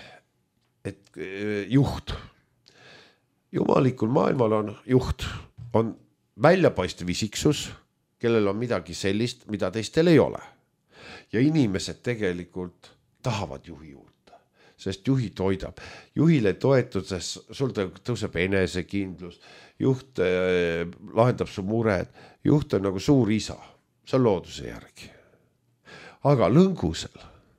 juht. Jumalikul maailmal on juht, on väljapaistev isiksus, kellel on midagi sellist, mida teistel ei ole. Ja inimesed tegelikult tahavad juhi juurde, sest juhi toidab. Juhile toetudes sul tõuseb enesekindlus, juht lahendab su mured, juht on nagu suur isa, see on looduse järgi. Aga lõngusel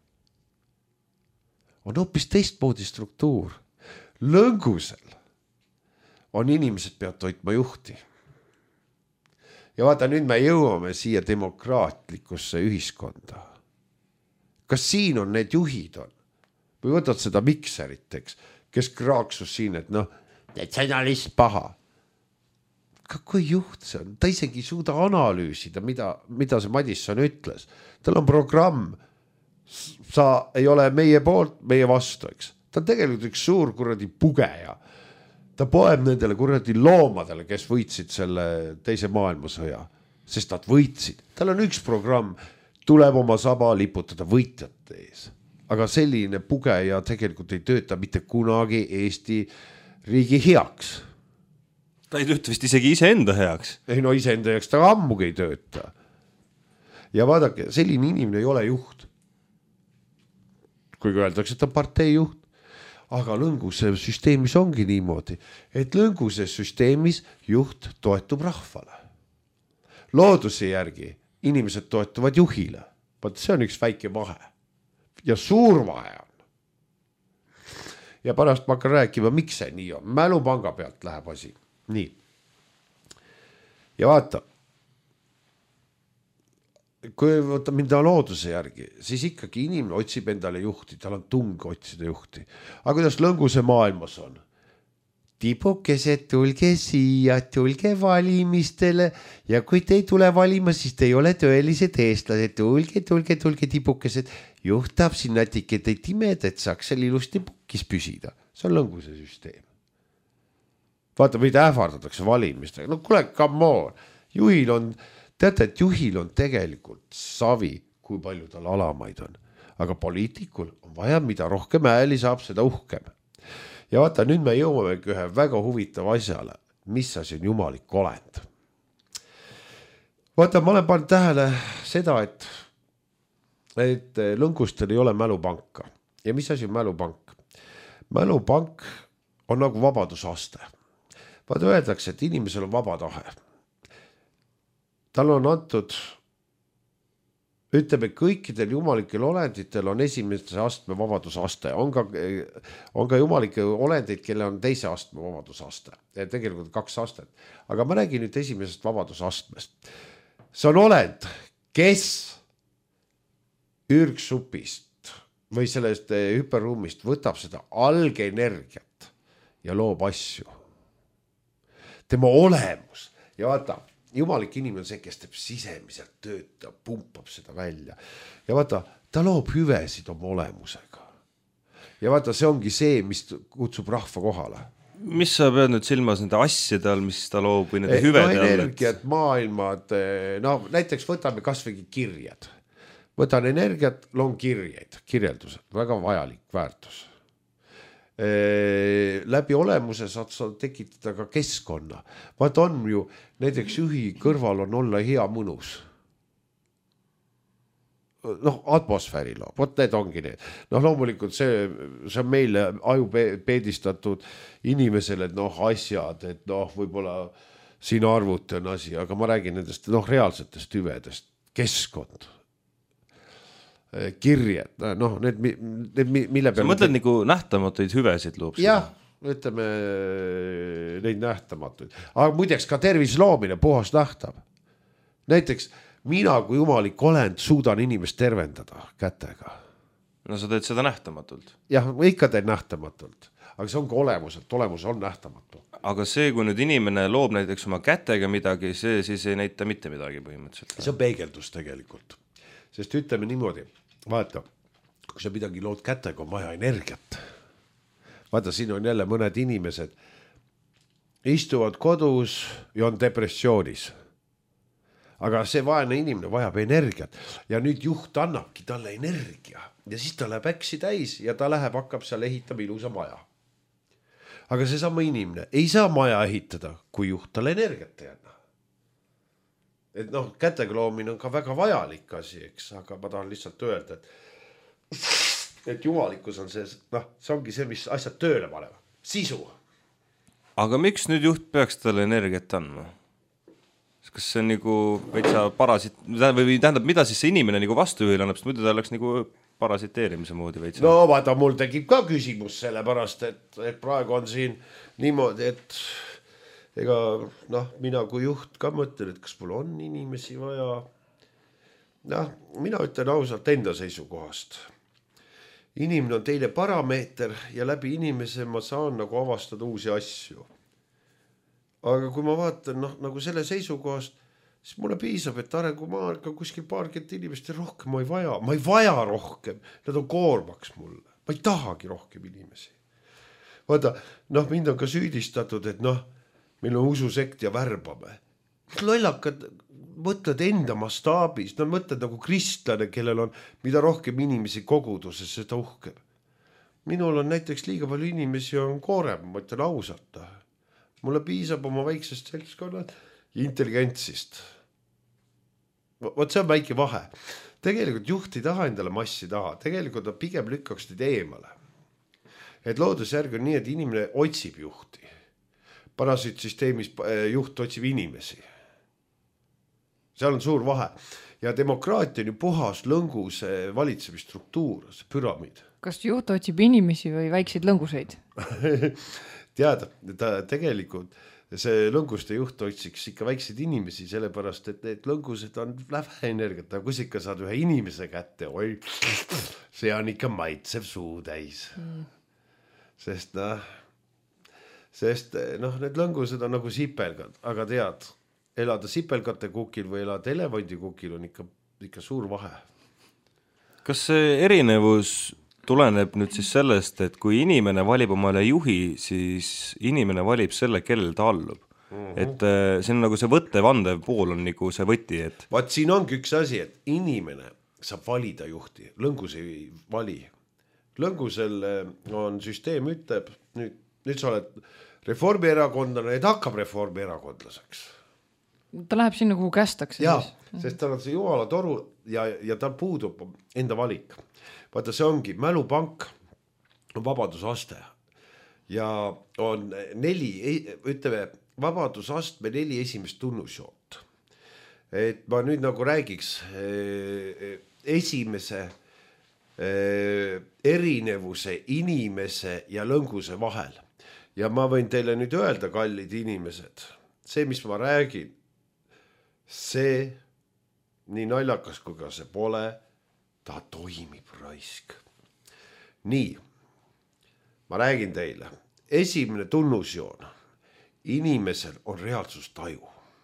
on hoopis teistmoodi struktuur. Lõngusel on inimesed peavad toitma juhti. Ja vaata, nüüd me jõuame siia demokraatlikusse ühiskonda. Kas siin on need juhid on? Või võtad seda mikserit, kes kraaksus siin, et see on lihtsalt paha. Kui juht see on? Ta isegi ei suuda analüüsida, mida see Madisson ütles. Tal on programm. Sa ei ole meie poolt, meie vastu, eks. Ta on tegelikult üks suur kuradi pugeja. Ta poeb nendele kuradi loomadele, kes võitsid selle teise maailmasõja. Sest nad võitsid. Tal on üks programm. Tuleb oma saba liputada võitjate ees. Aga selline pugeja tegelikult ei tööta mitte kunagi Eesti riigi heaks. Ta ei tööta vist isegi iseenda heaks. Ei iseenda heaks ta ammugi ei tööta. Ja vaadake, selline inimene ei ole juht. Kui öeldakse, et ta partei juht. Aga lõnguse süsteemis ongi niimoodi, et lõnguse süsteemis juht toetub rahvale. Looduse järgi inimesed toetuvad juhile. Vaat see on üks väike vahe. Ja suur vahe on. Ja pärast ma hakkan rääkima, miks see nii on. Mälupanga pealt läheb asi. Nii. Ja vaata, kui võtta minna looduse järgi, siis ikkagi inimene otsib endale juhti, tal on tung otsida juhti. Aga kuidas lõnguse maailmas on? Tipukesed, tulge siia, tulge valimistele ja kui te ei tule valima, siis te ei ole tõelised eestlased. Tulge tipukesed. Juht tahab siin natuke teid imeda, et saaks seal ilusti pukkis püsida. See on lõnguse süsteem. Vaata, meid ähvardatakse valimistega. Kuule, come on. Juhil on, teate, et juhil on tegelikult savi, kui palju tal alamaid on. Aga poliitikul on vaja, mida rohkem ääli saab, seda uhkem. Ja vaata, nüüd me jõuame ühe väga huvitava asjale, mis asi on jumalik olend. Vaata, ma olen pannud tähele seda, et lõngustel ei ole mälupanka. Ja mis asi on mälupank? Mälupank on nagu vabadusaste. Vaata, öeldakse, et inimesel on vaba tahe. Tal on antud, ütleme, kõikidel jumalikel olenditel on esimese astme vabadusaste. On ka jumalikke olendeid, kelle on teise astme vabadusaste. Ja tegelikult 2 astet. Aga ma räägin nüüd esimesest vabadusastmest. See on olend, kes ürgsupist või sellest hüperruumist võtab seda algenergiat ja loob asju. Tema olemus. Ja vaata, jumalik inimene on see, kes teeb sisemiselt tööd, ta pumpab seda välja. Ja vaata, ta loob hüvesid oma olemusega. Ja vaata, see ongi see, mis kutsub rahva kohale. Mis sa pead nüüd silmas nende asjade all, mis ta loob või nende hüvede all? Energiat, maailmad, näiteks võtame kasvõi kirjad. Võtan energiat, loon kirjeid, kirjeldused, väga vajalik väärtus. läbi olemuse saad sa tekitada ka keskkonna. Vaat on ju, näiteks juhi kõrval on olla hea mõnus. Atmosfääri loob, vot need ongi need. Loomulikult see on meile aju peedistatud inimesele, et asjad, et võib-olla siin arvuti on asi, aga ma räägin nendest reaalsetest hüvedest, keskkond, kirjed, need mille peale... Sa mõtled nagu nähtamatuid hüvesid loob? Jah, ütleme neid nähtamatuid. Aga muideks ka tervisloomine puhas nähtav. Näiteks mina kui jumalik olend suudan inimest tervendada kätega. No sa teed seda nähtamatult. Jah, ma ikka teen nähtamatult, aga see on ka olemus, et olemus on nähtamatu. Aga see, kui nüüd inimene loob näiteks oma kätega midagi, see siis ei näita mitte midagi põhimõtteliselt. See on peegeldus tegelikult. Sest ütleme niimoodi, vaata, kui sa midagi lood kätega, on vaja energiat. Vaata, siin on jälle mõned inimesed istuvad kodus ja on depressioonis. Aga see vaene inimene vajab energiat ja nüüd juht annabki talle energia ja siis ta läheb äksi täis ja ta läheb, hakkab seal ehitama ilusa maja. Aga see sama inimene ei saa maja ehitada, kui juht talle energiat ei anna. Et kätega loomine on ka väga vajalik asi, eks, aga ma tahan lihtsalt öelda, et jumalikkus on see, see ongi see, mis asjad tööle paneva. Sisu. Aga miks nüüd juht peaks talle energiat andma? Kas see on nagu veitsa või tähendab, mida siis see inimene nagu vastujuhil annab, sest muidu ta oleks nagu parasiteerimise moodi veitsa? No vaata, mul tekib ka küsimus sellepärast, et praegu on siin niimoodi, et ega mina kui juht ka mõtlen, et kas mul on inimesi vaja. Mina ütlen ausalt enda seisukohast. Inimene on teile parameeter ja läbi inimese ma saan nagu avastada uusi asju. Aga kui ma vaatan nagu selle seisukohast, siis mulle piisab, et arengumaal ka kuskil paarkelt inimest rohkem ma ei vaja rohkem, nad on koormaks mulle, ma ei tahagi rohkem inimesi. Vaata, mind on ka süüdistatud, et meil on ususekt ja värbame. Lollakad mõtled enda mastaabis, nad mõtled nagu kristlane, kellel on mida rohkem inimesi koguduses, seda uhkem. Minul on näiteks liiga palju inimesi on koorem, ma ütlen ausalt. Mulle piisab oma väiksest seltskonnad intelligentsist. Vot see on väike vahe. Tegelikult juht ei taha endale massi taha. Tegelikult ta pigem lükkaks neid eemale. Et loodusjärg on nii, et inimene otsib juhti. Parasiitsüsteemis juht otsib inimesi. Seal on suur vahe. Ja demokraatia on ju puhas lõnguse valitsemisstruktuur, see püramiid. Kas juht otsib inimesi või väikseid lõnguseid? Teada, ta tegelikult see lõnguste juht otsiks ikka väikseid inimesi, sellepärast, et need lõngused on vähe energiat, aga kui sa ikka saad ühe inimese kätte, see on ikka maitsev suutäis. Sest need lõngused on nagu sipelgad, aga tead, elada sipelgate kukil või elada elevandi kukil on ikka suur vahe. Kas see erinevus tuleneb nüüd siis sellest, et kui inimene valib omale juhi, siis inimene valib selle, kellel ta allub. Et see on nagu see võttevandev pool on nagu see võti, et... Vaat siin ongi üks asi, et inimene saab valida juhti, lõngus ei vali. Lõngusel on süsteem ütleb, nüüd sa oled reformierakondlane, et hakkab reformierakondlaseks. Ta läheb sinna, kuhu kästakse. Jaa, sest ta on see jumala toru ja ta puudub enda valik. Vaata, see ongi, mälupank on vabadusaste ja on 4, ütleme, vabadusastme 4 esimest tunnusjoont. Et ma nüüd nagu räägiks esimese erinevuse inimese ja lõnguse vahel. Ja ma võin teile nüüd öelda, kallid inimesed, see, mis ma räägin, see nii naljakas, kui ka see pole, ta toimib raisk. Nii, ma räägin teile. Esimene tunnusjoon. Inimesel on reaalsustaju.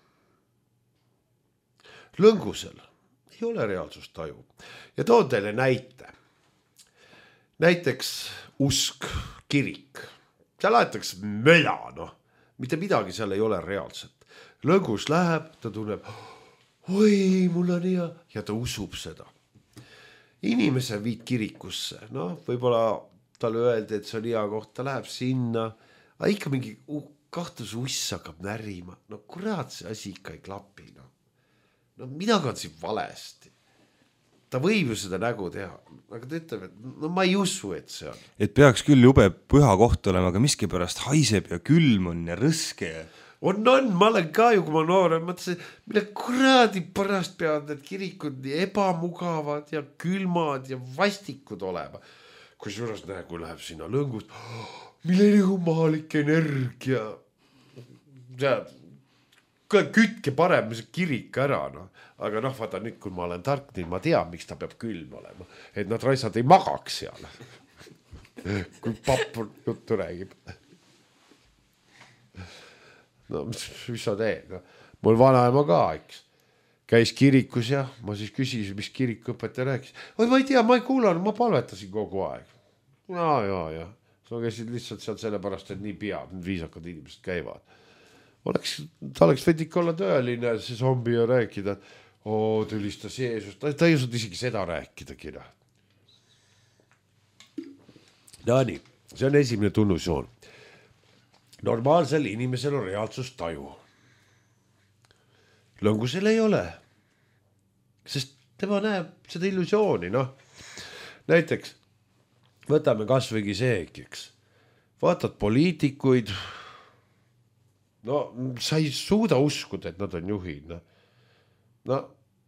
Lõngusel ei ole reaalsustaju. Ja toon teile näite. Näiteks usk, kirik. Seal aetakse möla, Mitte midagi seal ei ole reaalset. Lõngus läheb, ta tunneb, oi, mul on hea, ja ta usub seda. Inimese viid kirikusse, võib-olla talle öeldi, et see on hea koht, ta läheb sinna, aga ikka mingi kahtlus uss hakkab närima, no kurat, see asi ikka ei klapi, no midagi on siin valesti. Ta võib ju seda nägu teha, aga ta ütleb, et no ma ei usu, et see on. Et peaks küll jube püha koht olema, aga miski pärast haiseb ja külm on ja rõske. On, ma olen ka ju, kui ma noor, mõtlesin, mille kuradi pärast peavad need kirikud nii ebamugavad ja külmad ja vastikud olema. Kui suuras nägu läheb sinna lõngust, milline jumalik energia. Kütke parem see kirik ära, no. Aga noh, vaata nüüd, kui ma olen tark, nii ma tean, miks ta peab külm olema. Et nad raisad ei magaks seal. Kui papur juttu räägib. No mis sa teed? No? Mul vanaema ka, eks. Käis kirikus ja ma siis küsis, mis kirikuõpetaja rääkis. Oi, ma ei tea, ma ei kuulanud, ma palvetasin kogu aeg. Ja. Sa käisid lihtsalt seal sellepärast, et nii peab, need viisakad inimesed käivad. Ta oleks võid ikka olla tõeline see zombi ja rääkida, et tülistas Jeesust. Ta ei osanud isegi seda rääkidagi. No nii, see on esimene tunnusjoon. Normaalsel inimesel on reaalsustaju. Lõngusel ei ole. Sest tema näeb seda illusiooni, noh. Näiteks, võtame kasvõigi seekiks. Vaatad poliitikuid, no sa ei suuda uskuda, et nad on juhid. No,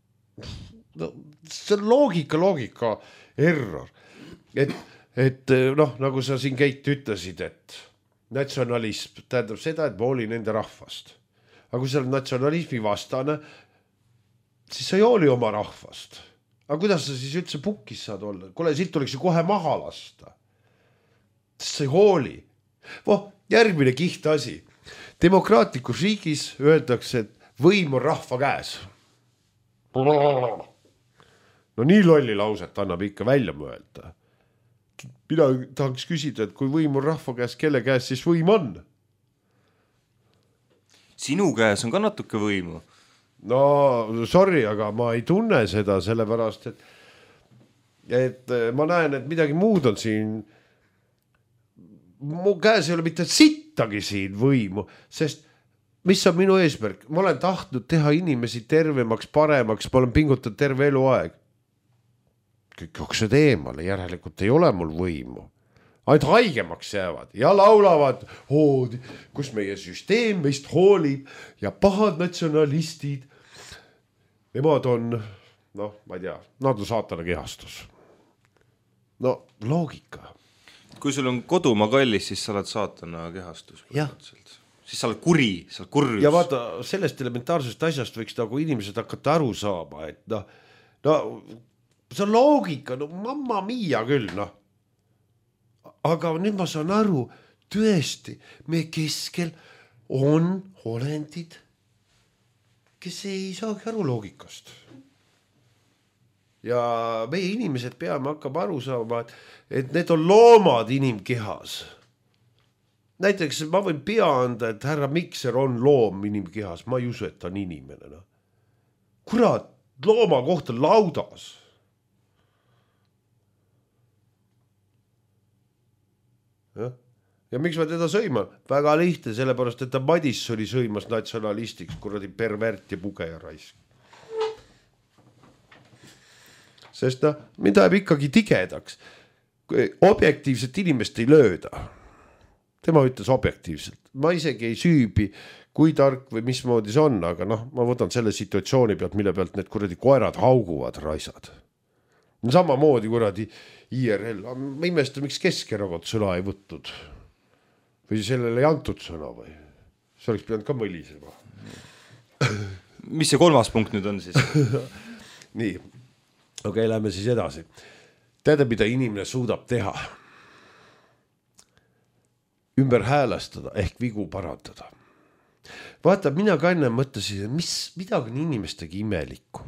see on loogika error. Et noh, nagu sa siin Keit ütlesid, et natsionalism tähendab seda, et ma olin nende rahvast. Aga kui sa oled natsionalismi vastane, siis sa ei oli oma rahvast. Aga kuidas sa siis üldse pukkis saad olla? Kule, siit tuleks ju kohe maha lasta. Sest sa ei hooli. Järgmine kiht asi. Demokraatlikus riigis öeldakse, et võim on rahva käes. No nii lolli lauset annab ikka välja mõelda. Mina tahaks küsida, et kui võim on rahva käes, kelle käes siis võim on? Sinu käes on ka natuke võimu. No sorry, aga ma ei tunne seda sellepärast, et ma näen, et midagi muud on siin. Mu käes ei ole mitte sittagi siin võimu, sest mis on minu eesmärk? Ma olen tahtnud teha inimesi tervemaks, paremaks, ma olen pingutanud terve eluaeg. Kõik joksed eemale, järelikult ei ole mul võimu. Ainult haigemaks jäävad ja laulavad, kus meie süsteem meist hoolib ja pahad natsionalistid. Nemad on, noh, ma ei tea, nad on saatana kehastus. No, loogika. Kui sul on kodumaa kallis, siis sa oled saatana kehastus. Jah. Siis sa oled kuri, sa oled kurjus. Ja vaata, sellest elementaarsest asjast võiks nagu inimesed hakata aru saama, et no see on loogika, no mamma mia küll, noh. Aga nüüd ma saan aru, tõesti, me keskel on olendid, kes ei saagi aru loogikast. Ja meie inimesed peame hakkama aru saama, et need on loomad inimkehas. Näiteks ma võin pea anda, et härra Mikser on loom inimkehas, ma ei usu, et ta on inimene. No. Kurat, looma kohta laudas. Ja miks ma teda sõiman? Väga lihtne, sellepärast, et ta Madissoni sõimas natsionalistiks, kuradi pervert ja pugeja raisk. Sest mind läheb ikkagi tigedaks. Objektiivset inimest ei lööda. Tema ütles objektiivselt. Ma isegi ei süübi, kui tark või mismoodi see on, aga noh, ma võtan selle situatsiooni pealt, mille pealt need kuradi koerad hauguvad raisad. Samamoodi kuradi IRL. Ma imestan, miks Keskerakond sõna ei võtnud. Või sellele ei antud sõna või? See oleks pidanud ka mõlisema. Mis see 3. punkt nüüd on siis? Nii, okei, lähme siis edasi. Teada, mida inimene suudab teha. Ümber häälestada ehk vigu parandada. Vaata, mina ka enne mõtlesin, midagi on inimestegi imelikku.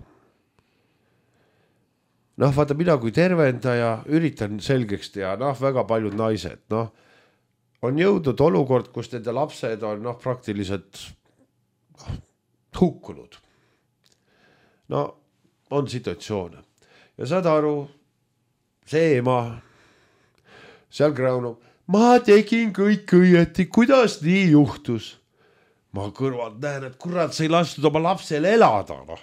Noh, vaata, mina kui tervendaja üritan selgeks teha, väga paljud naised, on jõudnud olukord, kus nende lapsed on praktiliselt hukkunud. No, on situatsioone. Ja saad aru, see ema seal Graunov, ma tegin kõik õieti, kuidas nii juhtus? Ma kõrvalt näen, et kurat, sa ei lastud oma lapsel elada, noh.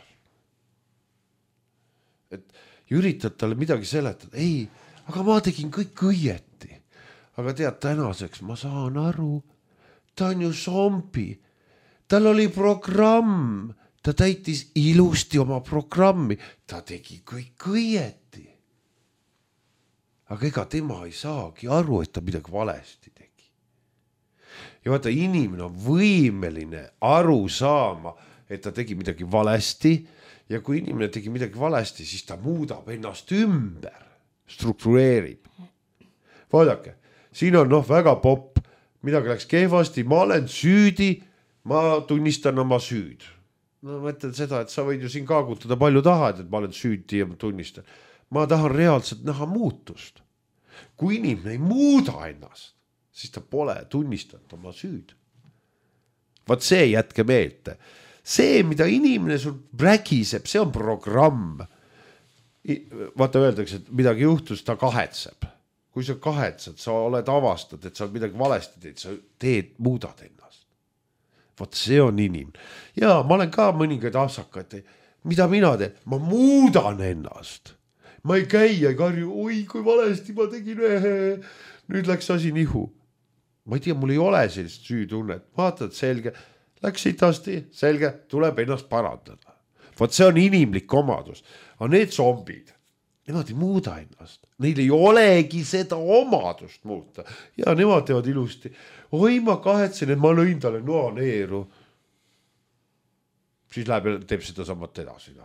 Et üritad talle midagi seletada, ei, aga ma tegin kõik õieti. Aga tead, tänaseks ma saan aru, ta on ju zombi, tal oli programm, ta täitis ilusti oma programmi, ta tegi kõik õieti. Aga ega tema ei saagi aru, et ta midagi valesti tegi. Ja vaata, inimene on võimeline aru saama, et ta tegi midagi valesti ja kui inimene tegi midagi valesti, siis ta muudab ennast ümber, struktureerib. Vaadake, siin on väga popp, midagi läks kehvasti, ma olen süüdi, ma tunnistan oma süüd. No ma ütlen seda, et sa võid ju siin kaagutada palju tahad, et ma olen süüdi ja ma tunnistan. Ma tahan reaalselt näha muutust. Kui inimene ei muuda ennast, siis ta pole tunnistanud oma süüd. Vaat see jätke meelde. See, mida inimene sul räägiseb, see on programm. Vaata öeldakse, et midagi juhtus, ta kahetseb. Kui sa kahetsed, sa oled avastad, et sa midagi valesti teed, sa muudad ennast. Vaat see on inimene. Ja ma olen ka mõningaid asakaid. Mida mina teen? Ma muudan ennast. Ma ei käi ja karju, oi kui valesti ma tegin, nüüd läks asi nihu. Ma ei tea, mul ei ole sellist süütunnet. Vaatad, selge, läks sitasti, selge, tuleb ennast parandada. Vaat see on inimlik omadus. Aga need zombid, nemad ei muuda ennast. Neil ei olegi seda omadust muuta. Ja nemad teevad ilusti. Oi, ma kahetsen, et ma lõin talle noa neeru. Siis läheb ja teeb seda samat edasi.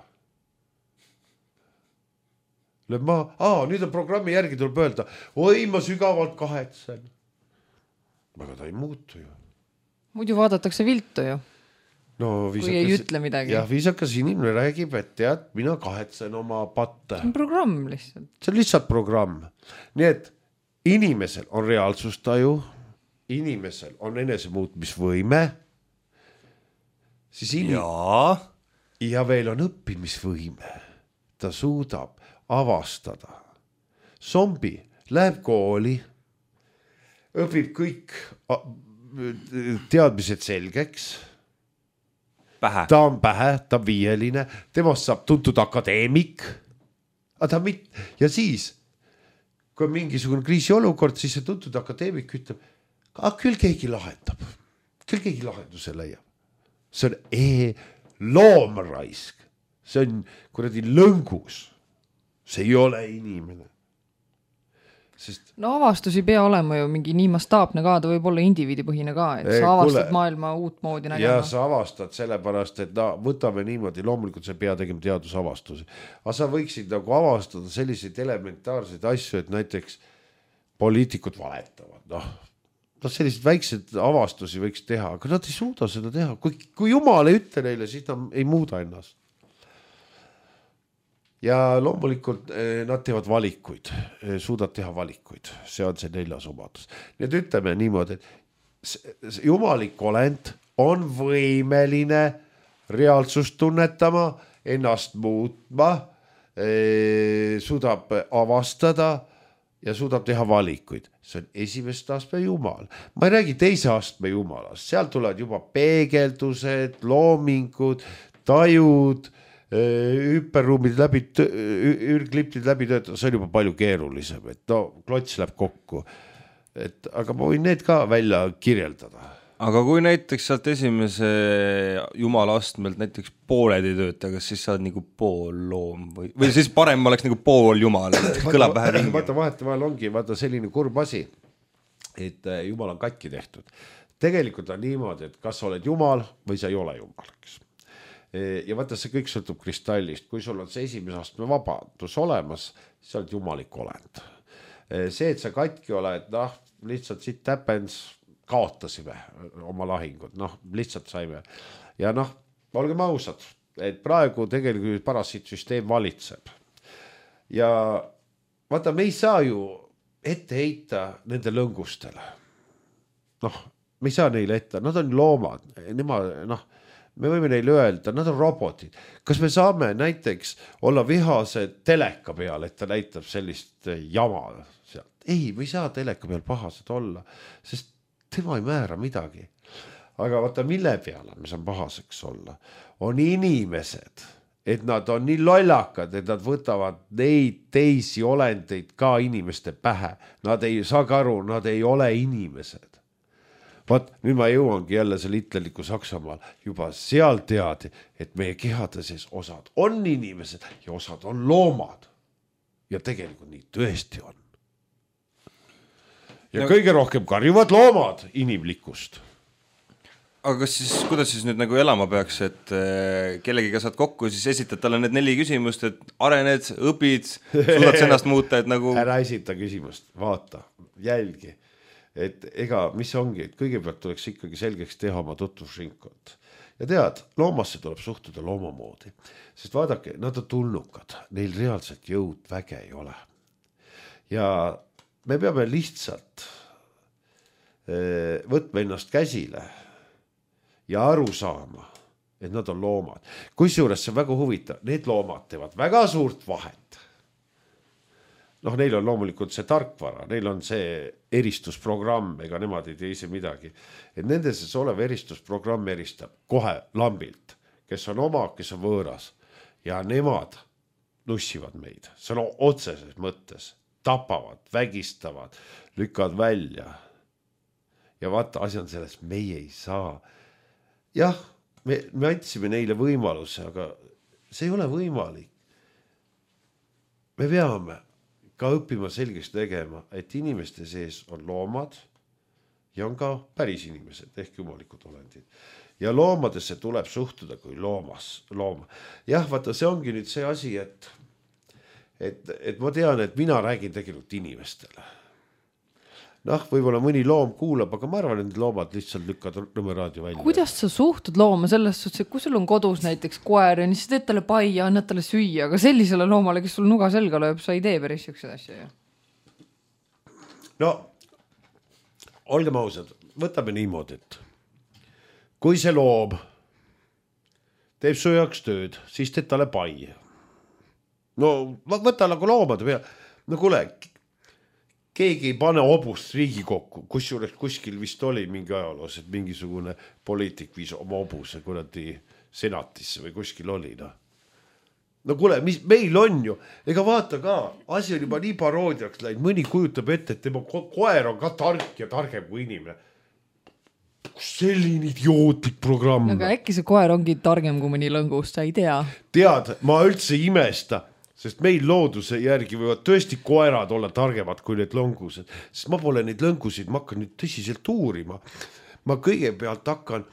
Lööb maha, nüüd on programmi järgi tuleb öelda, oi, ma sügavalt kahetsen. Aga ta ei muutu ju. Muidu vaadatakse viltu ju, no, kui ei ütle midagi. Jah, viisakas inimene räägib, et tead, mina kahetsen oma patte. See on programm lihtsalt. See on lihtsalt programm. Nii et inimesel on reaalsustaju, inimesel on enesemuutmisvõime, siis ja veel on õppimisvõime. Ta suudab avastada. Zombi läheb kooli, õpib kõik teadmised selgeks. Pähe. Ta on pähe, ta on viieline, temast saab tuntud akadeemik. Ja siis, kui on mingisugune kriisiolukord, siis see tuntud akadeemik ütleb, küll keegi lahendab. Küll keegi lahenduse leiab. See on loomraisk. See on kuradi lõngus. See ei ole inimene. No avastus ei pea olema ju mingi nii mastaapne ka, ta võib olla indiviidipõhine ka, et sa avastad maailma uut moodi nägema. Ja sa avastad sellepärast, et võtame niimoodi, loomulikult sa ei pea tegema teadusavastusi. Aga sa võiksid nagu avastada selliseid elementaarseid asju, et näiteks poliitikud valetavad. Selliseid väikseid avastusi võiks teha, aga nad ei suuda seda teha. Kui Jumal ei ütle neile, siis nad ei muuda ennast. Ja loomulikult nad teevad valikuid, suudad teha valikuid, see on see 4. omadus. Need ütleme niimoodi, et jumalik olend on võimeline reaalsust tunnetama, ennast muutma, suudab avastada ja suudab teha valikuid. See on esimest astme Jumal. Ma ei räägi teise astme Jumalast, seal tulevad juba peegeldused, loomingud, tajud, hüperruumid läbi, ürgliptid läbi töötada, see on juba palju keerulisem, et klots läheb kokku. Aga ma võin need ka välja kirjeldada. Aga kui näiteks sealt esimese Jumala astmelt näiteks pooled ei tööta, kas siis sa oled nagu pool loom või siis parem oleks nagu pool Jumal, kõlab vähe ringi. Vaata vahetevahel ongi selline kurb asi, et Jumal on katki tehtud. Tegelikult on niimoodi, et kas sa oled Jumal või sa ei ole Jumal, eks. Ja vaata, see kõik sõltub kristallist. Kui sul on see esimese astme vabadus olemas, siis sa oled jumalik olend. See, et sa katki oled, lihtsalt siit täpens, kaotasime oma lahingud, lihtsalt saime. Ja olgem ausad, et praegu tegelikult parasiitsüsteem valitseb. Ja vaata, me ei saa ju ette heita nende lõngustele. Me ei saa neile ette, nad on loomad, me võime neile öelda, nad on robotid. Kas me saame näiteks olla vihased teleka peal, et ta näitab sellist jama sealt? ei, me ei saa teleka peal pahased olla, sest tema ei määra midagi. Aga vaata, mille peale me saan pahaseks olla, on inimesed, et nad on nii lollakad, et nad võtavad neid teisi olendeid ka inimeste pähe. Nad ei saa aru, nad ei ole inimesed. Vaat, nüüd ma jõuangi jälle selle hitlerliku Saksamaal juba seal teadi, et meie kehade sees osad on inimesed ja osad on loomad. Ja tegelikult nii tõesti on. Ja kõige rohkem karjuvad loomad inimlikust. Aga kas siis, kuidas siis nüüd nagu elama peaks, et kellegiga saad kokku, siis esitad talle need 4 küsimust, et arened, õpid, suudad ennast muuta, et nagu... Ära esita küsimust, vaata, jälgi. Et ega, mis ongi, et kõigepealt tuleks ikkagi selgeks teha oma tutvusringkond. Ja tead, loomasse tuleb suhtuda loomamoodi, sest vaadake, nad on tulnukad, neil reaalselt jõud väge ei ole. Ja me peame lihtsalt võtma ennast käsile ja aru saama, et nad on loomad. Kusjuures see on väga huvitav, need loomad teevad väga suurt vahet. Noh, neil on loomulikult see tarkvara, neil on see eristusprogramm, ega nemad ei tee ise midagi. Et nende sees olev eristusprogramm eristab kohe lambilt, kes on oma, kes on võõras. Ja nemad nussivad meid, see on otseses mõttes, tapavad, vägistavad, lükkavad välja. Ja vaata, asi on selles, meie ei saa. Jah, me andsime neile võimaluse, aga see ei ole võimalik. Me peame ka õppima selgeks tegema, et inimeste sees on loomad ja on ka päris inimesed ehk jumalikud olendid. Ja loomadesse tuleb suhtuda kui looma. Jah, vaata, see ongi nüüd see asi, et ma tean, et mina räägin tegelikult inimestele. Noh, võib-olla mõni loom kuulab, aga ma arvan, et need loomad lihtsalt lükkavad Nõmme-raadio välja. Kuidas sa suhtud looma selles suhtes, et kui sul on kodus näiteks koer ja siis teed talle pai ja annad talle süüa, aga sellisele loomale, kes sul nuga selga lööb, sa ei tee päris siukseid asju. No, olgem ausad, võtame niimoodi, et kui see loom teeb su jaoks tööd, siis teed talle pai. No, võta nagu loomade peale. No kuule, keegi ei pane hobust Riigikokku, kusjuures kuskil vist oli mingi ajaloos, et mingisugune poliitik viis oma hobuse kuradi senatisse või kuskil oli. No kuule, meil on ju, ega vaata ka, asi on juba nii paroodiaks läinud, mõni kujutab ette, et tema koer on ka tark ja targem kui inimene. Selline idiootlik programm. Aga äkki see koer ongi targem kui mõni lõngust, sa ei tea. Tead, ma üldse imesta. Sest meil looduse järgi võivad tõesti koerad olla targemad kui need lõngused. Sest ma pole neid lõngusid, ma hakkan nüüd tõsiselt uurima. Ma kõigepealt hakkan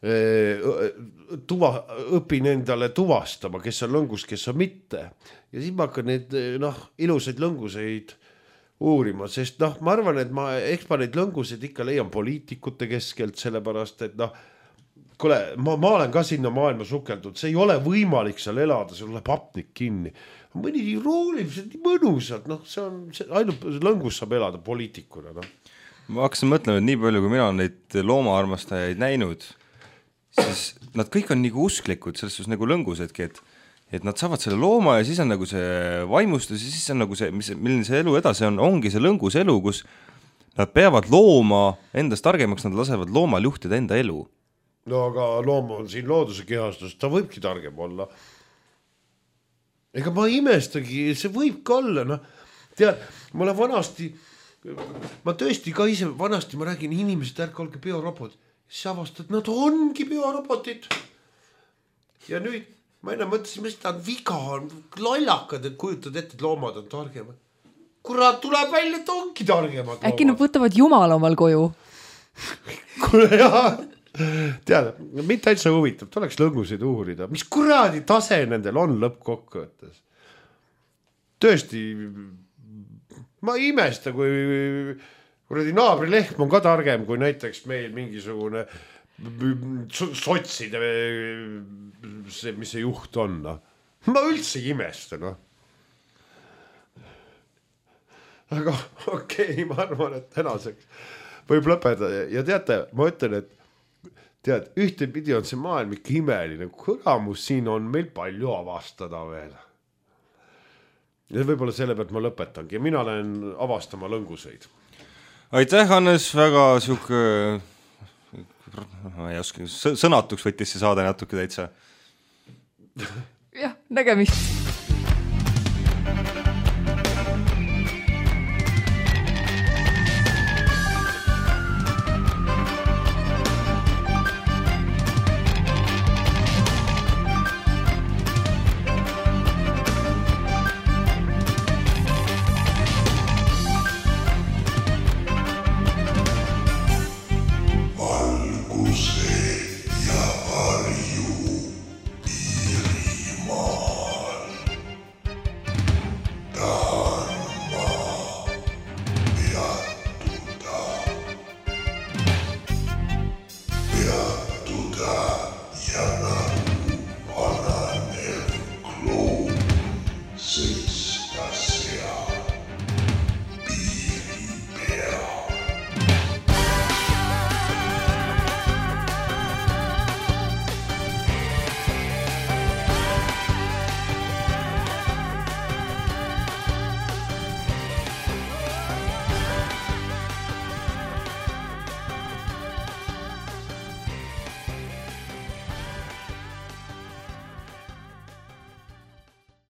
õpin endale tuvastama, kes on lõngus, kes on mitte. Ja siis ma hakkan neid ilusaid lõnguseid uurima, sest ma arvan, et ma neid lõngused ikka leian poliitikute keskelt, sellepärast, et kuule, ma olen ka sinna maailma sukeldud, see ei ole võimalik seal elada, see tuleb hapnik kinni. Mõni roolib, see on nii mõnusalt, see ainult lõngus saab elada poliitikuna. Ma hakkasin mõtlema, et nii palju, kui mina olen neid loomaarmastajaid näinud, siis nad kõik on nagu usklikud, selles suhtes nagu lõngusedki, et nad saavad selle looma ja siis on nagu see vaimustus ja siis on nagu see, milline see elu edasi on, ongi see lõngus elu, kus nad peavad looma endast targemaks, nad lasevad loomal juhtida enda elu. No aga loom on siin looduse kehastus, ta võibki targem olla. Ega ma imestagi, see võib ka olla, tead, ma olen vanasti, ma tõesti ka ise vanasti, ma räägin inimesed, ärge olge biorobot, siis avastad, nad ongi biorobotid. Ja nüüd, ma enne mõtlesin, mis ta on viga, on lollakad, et kujutad ette, et loomad on targemad. Kurat, tuleb välja, et ongi targemad loomad. Äkki nad võtavad jumal omal koju? Kuule, jah. Tead, mind täitsa huvitab, tuleks lõngusid uurida, mis kuradi tase nendel on lõppkokkuvõttes. Tõesti, ma ei imesta, kui kuradi naabrilehm on ka targem kui näiteks meil mingisugune sotside, see, mis see juht on. Ma üldse ei imesta. Aga okei, ma arvan, et tänaseks võib lõpetada ja teate, ma ütlen, et tead, ühtepidi on see maailm ikka imeline, kuramus siin on meil palju avastada veel. ja võib-olla selle pealt ma lõpetangi ja mina lähen avastama lõngusõid. Aitäh, Hannes, väga siuke, ma ei oska, sõnatuks võttis see saade natuke täitsa. jah, nägemist.